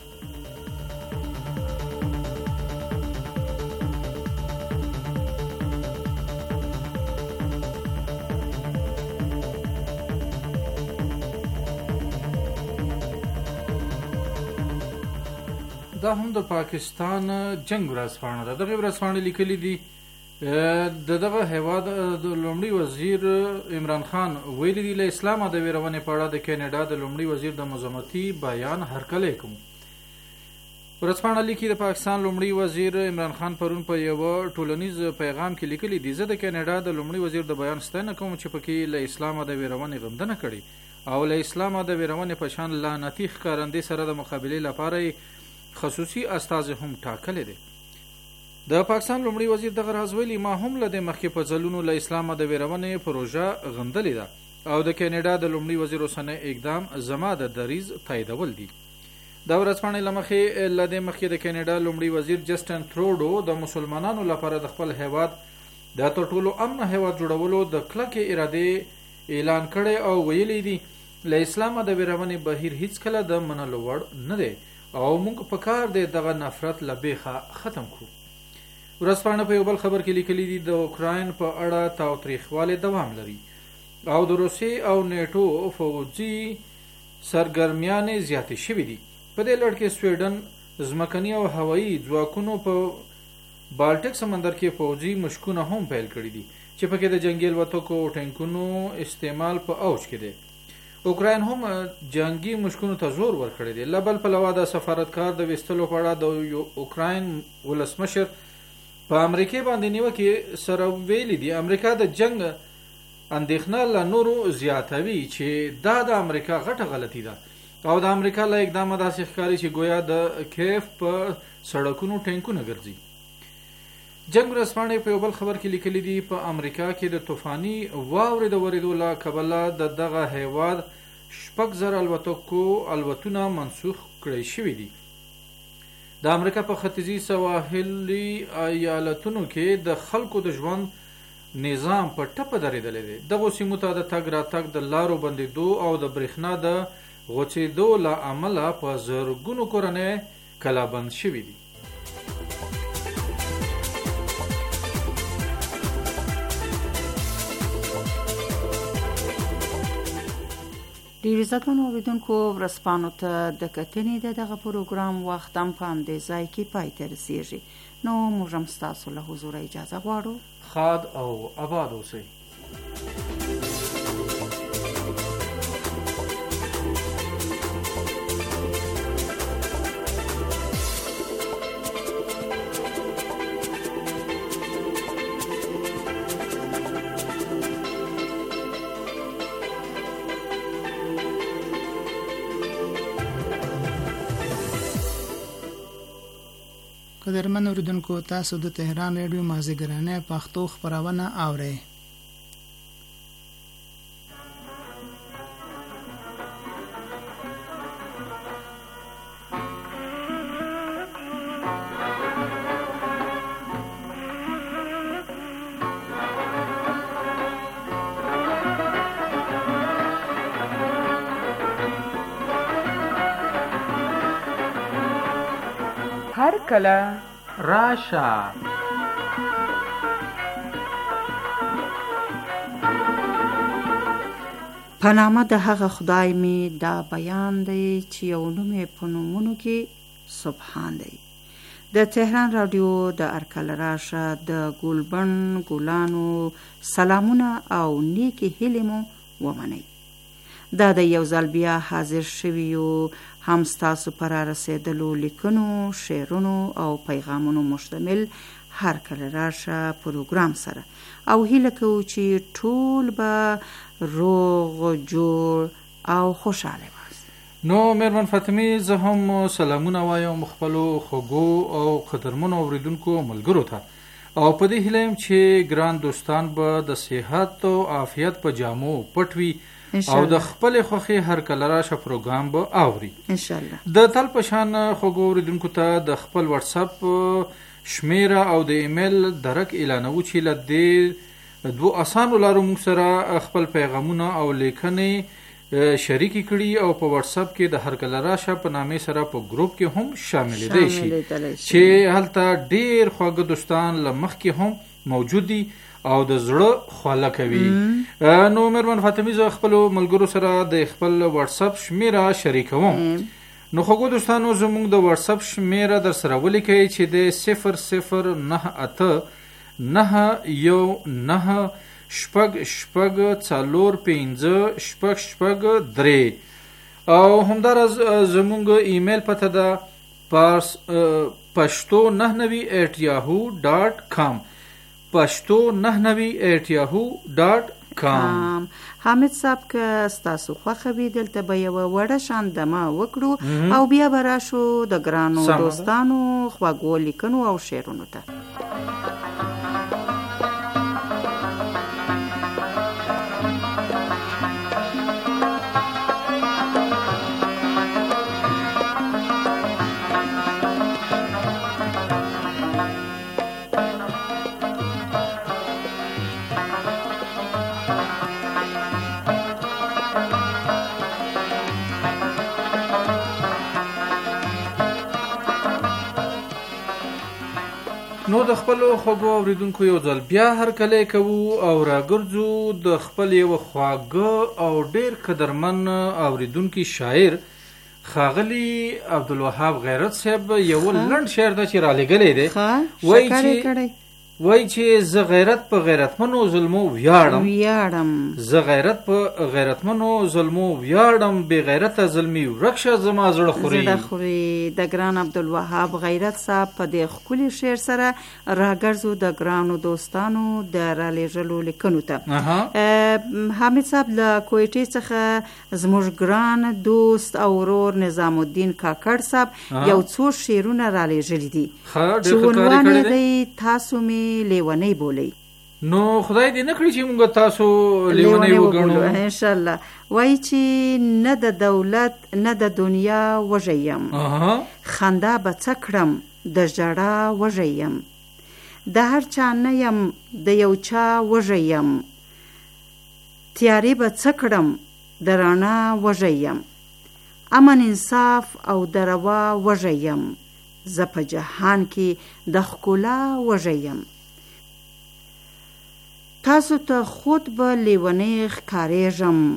دا هم د پاکستان جنگ ورځپاڼه ده. دغه ورځپاڼه لیکلي دي دغه هیواد د لومړي وزیر عمران خان ویلي دي له اسلامه د ویرونې په اړه د کینیډا د لومړي وزیر د مزاحمتي بیان هرکلی کوم. ورځپاڼه لیکي د پاکستان لومړي وزیر عمران خان پرون په یو ټولنیز پیغام کې لیکلي دي زه د کینیډا د لومړي وزیر د بیان ستاینه کوم چې پکې له اسلامه د ویرونې غندنه کړې او له اسلامه د ویرونې په شان لعنتي ښکارندې سره د مقابلې لپاره خصوصي استازی هم ټاکلی دی. د پاکستان لومړي وزیر دغه راز ویلي ما هم له د مخکې په ځلونو له اسلامه د ویرونې پروژه غندلې ده او د کینیډا د لومړي وزیر اوسنی اقدام زما د دریځ تاییدول دي. د ورځپاڼې له مخې له د مخکې د کینیډا لومړي وزیر جسټن تروډو د مسلمانانو لپاره د خپل هیواد د تر ټولو امن هیواد جوړولو د کلکې ارادې اعلان کړی او ویلي دي له اسلامه د ویرونې بهیر هیڅکله د منلو وړ نه دی او موږ په کار دی دغه نفرت له بیخه ختم کړو. ورځپاڼه په یو بل خبر کې لیکلي دي د اوکراین په اړه تاوتریخوالی دوام لري او د روسیې او نیټو فوجي سرګرمیانې زیاتې شوې دي. په دې لړ کې سویډن ځمکني او هوایي ځواکونو په بالټیک سمندر کې فوجي مشکونه هم پیل کړي دي چې پکې د جنگي الوتکو او ټینکونو استعمال په اوج کې دی. اوکراین هم جنگي مشکونو ته زور ورکړی دی. له بل پلوه د سفارتکار د ویستلو په اړه د اوکراین ولسمشر په امریکا باندې نیوکې سره ویلي دي امریکا د جنگ اندېښنه له نورو زیاتوي چې دا د امریکا غټه غلطي ده او د امریکا له اقدامه داسې ښکاري چې گویا د کیف په سړکونو ټینکونه ګرځي. جنگ ورځپاڼې په یو بل خبر کې لیکلي دي په امریکا کې د طوفاني واورې د ورېدو له کبله د دغه هیواد 6,000 الوتونه منسوخ کړی شوي دي. د امریکا په ختیځي سواحلي ایالتونو کې د خلکو د ژوند نظام په ټپه درېدلی دی. دغو سیمو ته د تګ راتګ د لارو بندېدو او د برېښنا د غوڅېدو له امله په زرګونو کورنۍ کلابند شوي دي. ډېر عزتمنو اورېدونکو ورځپاڼو ته د کتنې د دغه پروګرام وخت هم په همدې ځای کې پای ته رسېږي. نو موږ هم ستاسو له حضوره اجازه غواړو. ښاد او آباد اوسئ. قدرمن اوریدونکو، تاسو د تهران ریډیو مازیګرانه پښتو خبرونه اورئ. هر کله راشه. په نامه د هغه خدای می دا بیان دی چې یو نوم یې په نومونو کې سبحان دی. د تهران رادیو د ارکل راشه د ګلبن ګلانو سلامونه او نیکی هیلې مو ومنئ. دا د یو ځل بیا حاضر شویو هم ستاسو پر رسیدلو لیکنو، شعرونو او پیغامونو مشتمل هر کله راشه پروګرام سره او هیله کوو چې ټول به روغ جوړ او خوشاله واست. نو مېرمن فاطمې، زه هم سلامونه وایم خپلو خوږو او قدرمنو اوریدونکو ملګرو ته، او په دې هیله یم چې ګران دوستان به د صحت او عافیت په جامو پټ وي او د خپل خوخي هر کله راشه پروګرام به اوري ان شاء الله. د تل پشان خوږو اوریدونکو ته د خپل واتس اپ شمیره او د ایمیل درک اعلانو چې له دې دوه اسانو لارو موږ سره خپل پیغامونه او لیکنې شریکي کړي او په واتس اپ کې د هر کله راشه په نامې سره په ګروپ کې هم شامل دي چې هلته ډیر خواږه دوستان لمخ کې هم موجود دي او د زړه خواله کوي. نو مېرمن فاطمې، زه خپل ملګرو سره د خپل واتس اپ شمیره شریکوم. نو خوږو دوستانو، زموږ د واتس اپ شمیره در سره ولیکئ چې د 0098904545 او همدارز زموږ ایمیل پته ده pashto99@yahoo.com pashto99@yahoo.com. حامد صاحب که ستاسو خوښه وي دلته به یوه وړه شان دمه وکړو او بیا به راشو د ګرانو دوستانو خوږو لیکنو او شعرونو ته. نو د خپل خوږو اوریدونکو یو ځل بیا هر کله کوو او راګرځو د خپل یو خواږه او ډیر قدرمن اوریدونکو شاعر ښاغلي عبدالوهاب غیرت صاحب یو لنډ شعر د چې را لګلې دی. وای چې زه غیرت په غیرتمنو ظلمو ویاړم، زه غیرت په غیرتمنو ظلمو ویاړم، بې غیرته ظلمي ورکشه زما زړه خوري. د ګران عبدالوهاب غیرت صاحب په دې ښکلي شعر سره راګرځو د ګرانو دوستانو د رالیږلو لیکنو ته. حامد صاحب له کویټې څخه زموږ ګران دوست او ورور نظام الدین کاکړ صاحب یو څو شعرونه رالیږلي دي چې عنوان یې دی تاسو می لیونی بولی. نو خدای دې نکړي چې موږ تاسو لیونی وګڼو ان شاء الله. وای چې نه د دولت نه د دنیا وژیم، خندا به څه کړم د ژړا وژیم، د هر چا نه یم د یو چا وژیم، تیارې به څه کړم د رڼا وژیم، امن انصاف او د روا وژیم، زه په جهان کې د ښکلا وژیم. تاسو ته خود به لیونی ښکاریږم،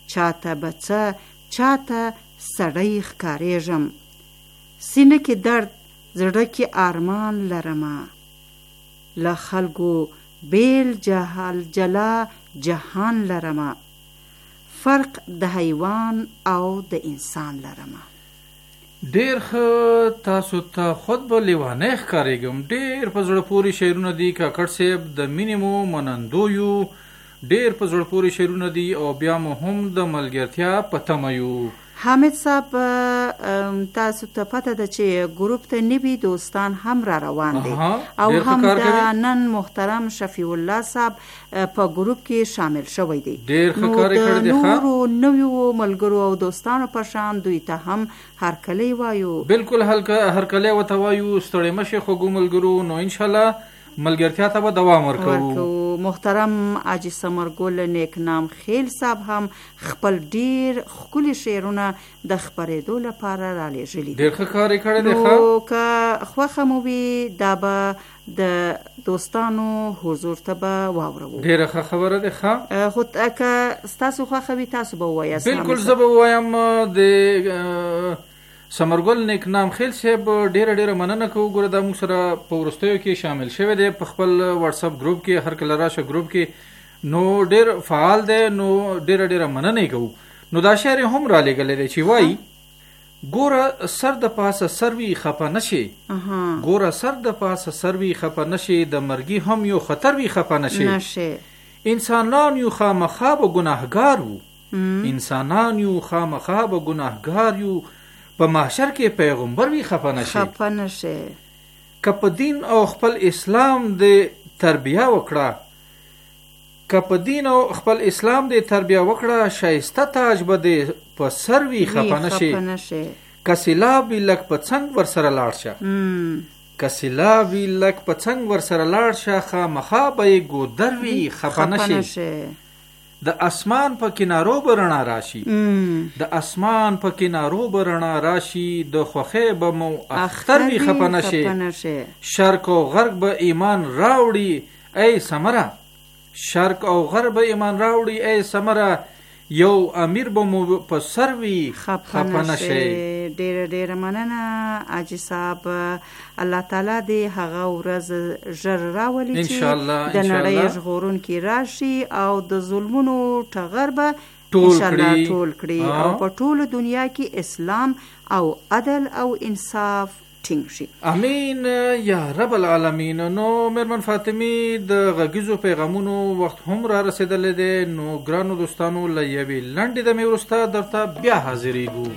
چاته بچه چاته سړی ښکاریږم. سینه کې درد زړه کې ارمان لرمه، له خلکو بیل جهل جلا جهان لرمه، فرق د حیوان او د انسان لرمه. ډیر ښه، تاسو ته خود به لیوانی ښکاریږم. ډیر په زړه پورې شعرونه دي کاکړ صاحب، د مینې مو منندو یو. ډیر په زړه پورې شعرونه دي او بیا مو هم د ملګرتیا په تمه یو. حامد صاحب تاسو ته پته ده چې ګروپ ته نوي دوستان هم را روان دي او هم د نن محترم شفیع الله صاحب په ګروپ کې شامل شوی دی. ډیر ښه کار کړی دی. نورو نویو ملګرو او دوستانو په شان دوی ته هم هرکلی وایو. بالکل هرکلی ورته وایو. ستړی مشئ خوږو ملګرو. نو انشاءالله ملګرتیا ته به دوام ورکوو. محترم حاجي ثمرګل نیکنام خیل صاحب هم خپل ډیر ښکلي شعرونه د خپرېدو لپاره رالیږلي دي. ډیر ښه کار یې کړی دی. نو که خوښه مو وي دا به د دوستانو حضور ته به واورو. ډیره ښه خبره ده. ښه، خو که ستاسو خوښه وي تاسو به ووایاست. بالکل زه به ووایم. د ثمرګل نیکنام خیل صاحب ډیره مننه کوو. ګوره دا موږ سره په وروستیو کې شامل شوی دی په خپل واتساپ ګروپ کې. هر کله راشه ګروپ کې، نو ډیر فعال دی. نو ډیره مننه یې کوو. نو دا شعر هم را لېږلی دی چې وایي ګوره سر د پاسه سروي خفه نشي، ګوره سر د پاسه سروي خفه نشي، د مرګي هم یو خطر وي خفه نشي. انسانان یو خامخا به ګناهګار وو، انسانان یو خامخا به ګناهګار یو، په محشر کې پیغمبر وي خفه نشي. که په دین او خپل اسلام د تربیه وکړه، که په دین او خپل اسلام د تربیه وکړه، شایسته تاج به د په سر وي خفه نشي. که سیلاب وي لږ په څنګ ورسره لاړ شه، که سیلاب وي لږ په څنګ ورسره لاړ شه، خامخا به یې ګودر وي خفه نشي. د اسمان په کنارو به رڼا راشي، د اسمان په کنارو به رڼا راشي، د خوښۍ به مو اختر وي خفه نشي. شرق او غرب به ایمان راوړي ای سمره، شرق او غرب به ایمان راوړي ای سمره، یو امیر به مو په سر وي خفه نشي. ډیره مننه حاجي صاحب. الله تعالی دې هغه ورځ ژر راولي چې د نړۍ ژغورونکي راشي او د ظلمونو ټغر به انشاءالله ټول کړي او په ټوله دنیا کې اسلام او عدل او انصاف ټینګ شي. امین یا رب العالمین. نو مېرمن فاطمې د غږیزو پیغامونو وخت هم را رسېدلی دی. نو ګرانو دوستانو له یوې لنډې دمې وروسته درته بیا حاضرېږو.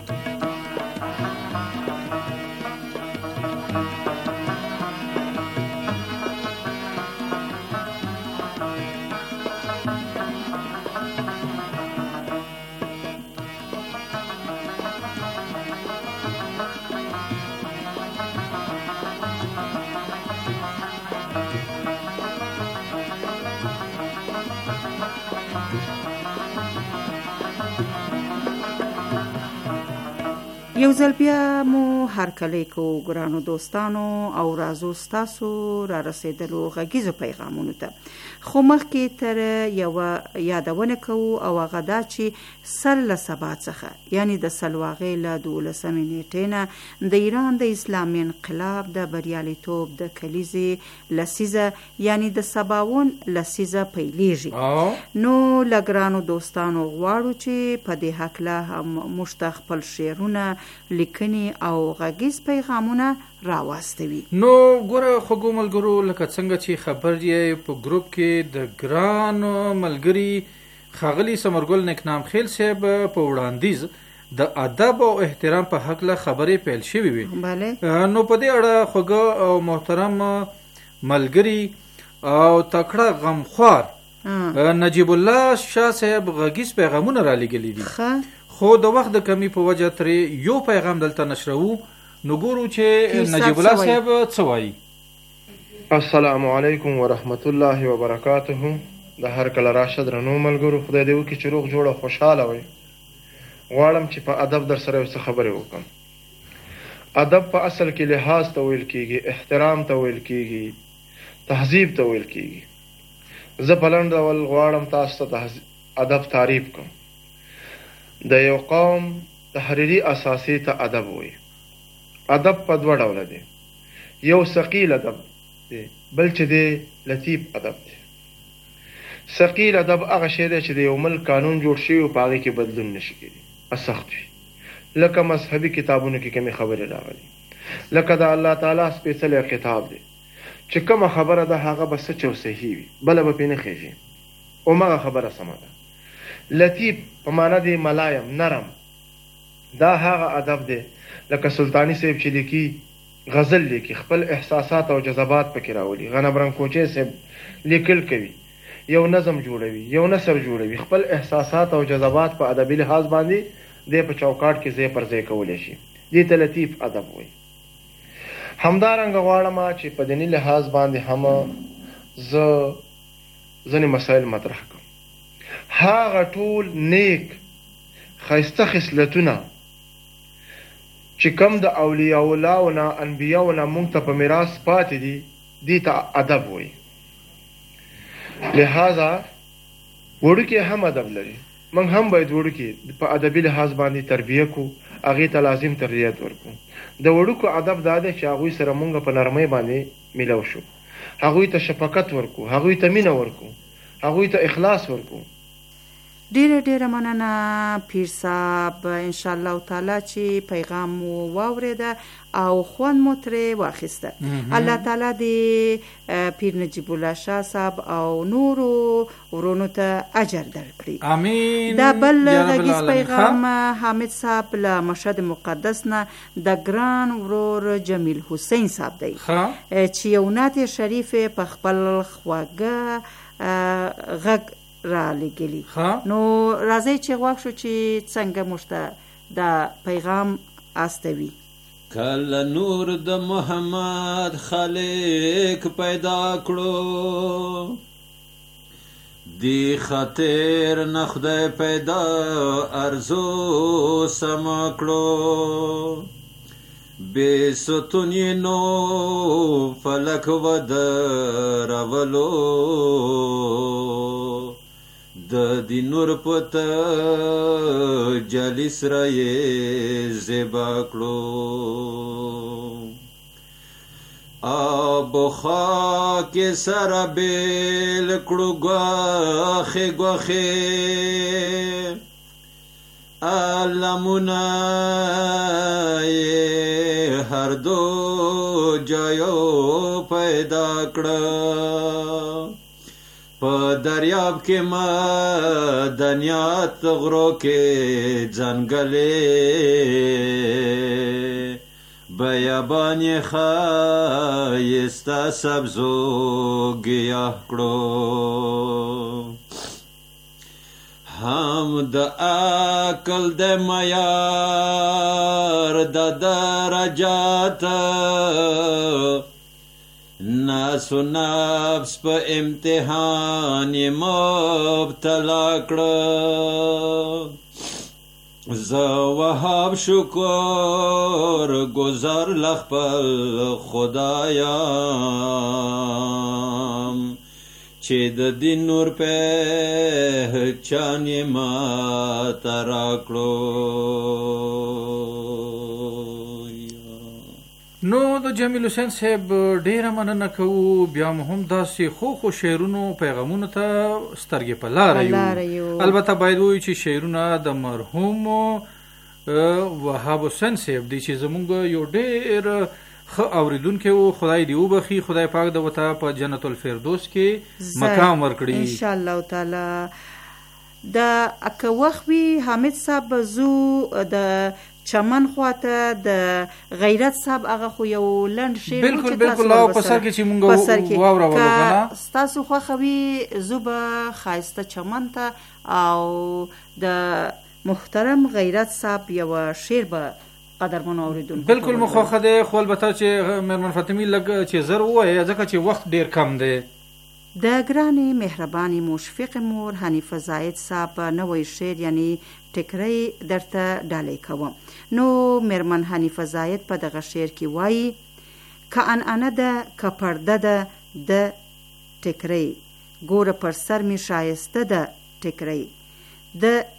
یو ځل بیا مو هرکلی کوو ګرانو دوستانو او راځو ستاسو را رسېدلو غږیزو پیغامونو ته. خو مخکې تر یوه یادونه کوو او هغه دا چې سر له سبا څخه یعنی د سلواغې له 12 نیټې نه د ایران د اسلامي انقلاب د بریالیتوب د کلیزې لسیزه یعنی د سباون لسیزه پیلیږي. نو له ګرانو دوستانو غواړو چې په دې هکله هم موږ ته خپل شعرونه، لیکنې او غږیز پیغامونه راواستوي. نو ګوره خوږو ملګرو، لکه څنګه چې خبر یې په ګروپ کې د ګران ملګري ښاغلي ثمرګل نیکنام خیل صاحب په وړاندیز د ادب او احترام په هکله خبرې پیل شوې وي. نو په دې اړه خوږه او محترم ملګري او تکړه غمخوار نجیب الله شاه صاحب غږیز پیغامونه را لېږلي دي. خو د وخت د کمی په وجه ترې یو پیغام دلته نشروو. نو ګورو چې نجیب الله صاحب څه وایي. السلام علیکم ورحمت الله وبرکاته. د هر کله راشه درنو ملګرو، خدای دې وکړي چې روغ جوړه خوشحاله وئ. غواړم چې په ادب در سره یو څه خبرې وکړم. ادب په اصل کې لحاظ ته ویل کېږي، احترام ته ویل کېږي، تهذیب ته ویل کېږي. زه په لنډ ډول غواړم تاسو ته ادب تعریف کوم. د یو قوم تحریری اساسی ته ادب وایي. ادب په دوه ډوله دی، یو ثقیل ادب دی، بل چې دی لطیف ادب دی. ثقیل ادب هغه شی دی چې د یو ملک قانون جوړ شوی او په هغې کې بدلون نشي کېدی، سخت وي، لکه مذهبي کتابونو کې کومې خبرې راغلي، لکه د الله تعالی سپېڅلی کتاب دی چې کومه خبره ده هغه به سچ او صحیح وي، بله به پرې نه خېږي، همغه خبره سمه ده. لطیف په معنا دی ملایم، نرم، دا هغه ادب دی لکه سلطانی صاحب چې لیکي غزل لیکي، خپل احساسات او جذبات پکې راولي. غنبرنګ کوچی صاحب لیکل کوي، یو نظم جوړوي، یو نثر جوړوي، خپل احساسات او جذبات په ادبي لحاظ باندې دی په چوکاټ کې ځای پر ځای کولی شي، دې ته لطیف ادب وایي. همدارنګه غواړم چې په دیني لحاظ باندې هم زه ځینې مسایل مطرح کړم. هغه ټول نیک ښایسته خصلتونه چې کم د اولیاء الله نه انبیاء نه مونږ ته په میراث پاتې دي، دې ته ادب وایي. لہذا وړوکی هم ادب لري، موږ هم باید وړوکی په ادبي لحاظ باندې تربیه کو، هغې ته لازم تربیت ورکو. د وړوکو ادب دا دی چې هغوی سره مونږ په نرمۍ باندې میلاو شو، هغوی ته شفقت ورکو، هغوی ته مینه ورکو، هغوی ته اخلاص ورکو. ډیره ډیره مننه پیر صاحب، انشاءالله تعالی چې پیغام مو واورېده او خوند مو ترې واخیسته. الله تعالی دې پیر نجیب الله شاه صاحب او نورو ورونو ته اجر درکړي. امین. دا بل غږیز پیغام حامد صاحب له مشهد مقدس نه د ګران ورور جمیل حسین صاحب دی چې یو نعت شریف په خپل خواږه غږ را لګلی. نو راځئ چې غواړو شو چې څنګه موږ ته دا پیغام استوي. کله نور د محمد خالق پیدا کړو، دی خاطر نه خدای پیدا ارزو سم کړو، بے ستونی نو فلک ودرولو، د دی نور پت جلیس را یې زیبا کړو. آب و خاک سره بیل کړو ګواښې ګواښې، علمونه یې هر دو جایو پیدا کړه، په دریاب کې مدنیات غرو کې ځنګلې، بیابان یې ښایسته سبزو ګیاه کړو. هم د عقل د معیار د درجات، ناس و نفس په امتحان یې مبتلا کړه، زه وهاب شکر گزار لخپل خدایم، چې د دین نور پهچان یې ماته راکړو. نو د جمیل حسین صاحب ډیره مننه کوو. بیا مو هم داسې خو شعرونو پیغامونو ته سترګې په لاره یو. البته باید ووایو چې شعرونه د مرحوم وهاب حسین صاحب دی چې زمونږ یو ډیر ښه اوریدونکی و. خدای دې وبخي، خدای پاک د وته په جنت الفردوس کې مقام ورکړي انشاءالله تعالی. د اکه وخت وي حامد صاحب زو د چمن خواته د غیرت صاحب هغه خو یو لنډ شعر بالکل بالکل او په سر کې چې مونږ واورولو کنه ستاسو خو خوي زوبه خایسته چمن ته او د محترم غیرت صاحب یو شعر به قدرمن اوریدونکو بالکل مخاخه ده. خو البته چې مرمن فاطمی لګ چې زر وایي ځکه چې وخت ډیر کم دی. د ګرانی مهرباني مشفق مور حنیفه زاید صاحب نوې شعر یعنی ټکری درته ډالې کوم. نو مرمن حنیفه زاید په دغه شعر کې وایي که انعنه ده که پرده ده د ټکری ګوره پر سر می شایسته ده ټکری د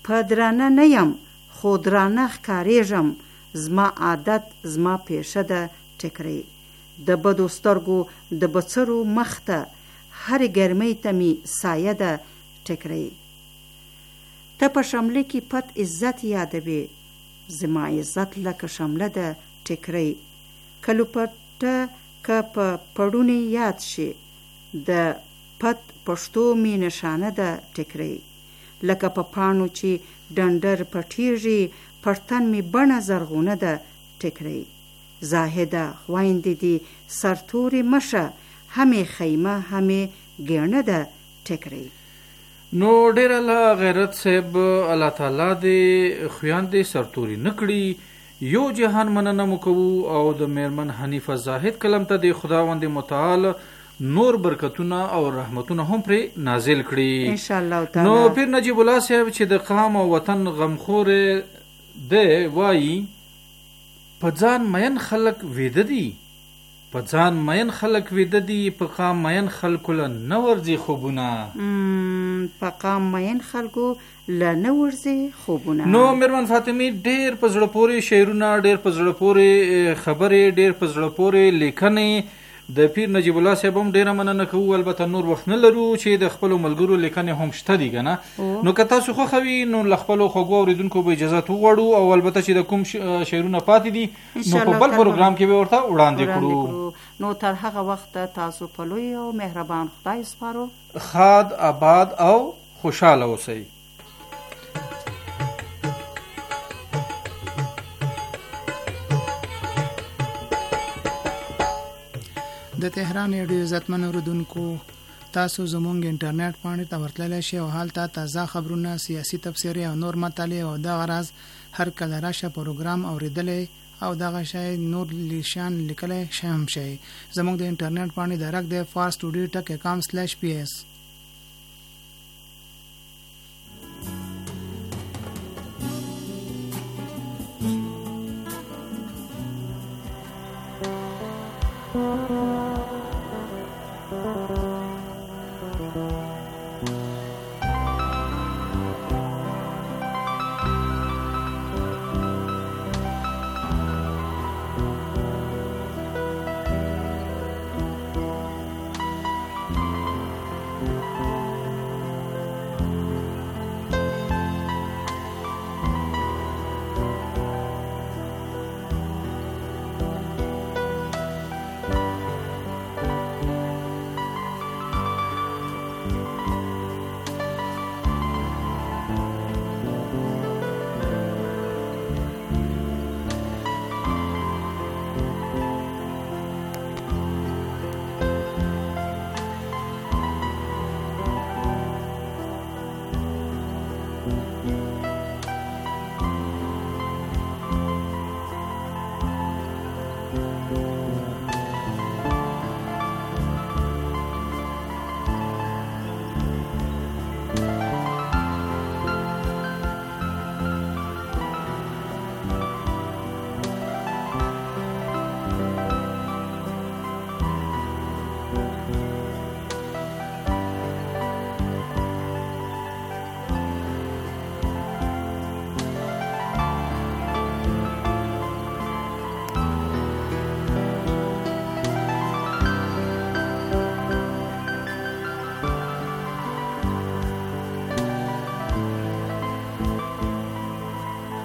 په درانه نه یم خو درانه ښکارېږم، زما عادت زما پیشه ده ټیکرۍ. د بدو سترګو د بڅرو مخ ته هرې ګرمۍ ته می سایه ده ټیکرۍ. ته په شمله کې پت عزت یادوې، زما عزت لکه شمله ده ټیکرۍ. کلو پټه که په پړونې یاد شي، د پت پښتو می نشانه ده ټیکرۍ. لکه په پاڼو چې ډنډر پټیږي، پرتن می بڼه زرغونه ده ټیکرۍ. زاهده خویندې دي سرتورې مشه، همې خیمه همې ګیڼه ده ټیکرۍ. نو ډیر الله غیرت صاحب، الله تعالی دې خویندې سرتوري نکړي. یو جهان مننه مو کوو او د میرمن حنیفه زاهد کلم ته د خداوند متعال نور برکتونه او رحمتونه هم پرې نازل کړي ان شاء الله تعالی. نو پیر نجیب الله صاحب چې د قام او وطن غمخور دی وایي په ځان مین خلک ویده دي، په ځان مین خلک ویده دي، په قام مین خلکو له نه ورځي خوبونه. په قام مین خلکو له نه ورځي خوبونه. نو میرمن فاطمه ډیر په زړه پورې شعرونه، ډیر په زړه پورې خبرې، ډیر په زړه پورې لیکنې د پیر نجیب الله صاحب هم ډیره مننه کوو. البته نور وخت نه لرو چې د خپلو ملګرو لیکنې هم شته دي که نه. نو که تاسو خوښوي نو له خپلو خوږو اورېدونکو به اجازت وغواړو او البته چې د کوم شعرونه پاتې دي نو په بل پروګرام کې به ورته وړاندې کړو. نو تر هغه وخته تاسو په لوی او مهربان خدای سپارو. ښاد، آباد او خوشحاله اوسئ. د تهران ریډیو عزتمن اوریدونکو، تاسو زموږ انټرنیټ پاڼې ته ورتللی شئ او هلته تازه خبرونه، سیاسي تبصرې او نور مطالعې او دغه راز هر کله راشه پروګرام اوریدلی او دغه شی نور لیشان لیکلی هم شئ. زموږ د انټرنیټ پاڼې درک دی farstudio.com/ps.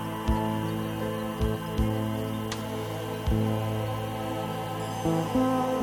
Thank you.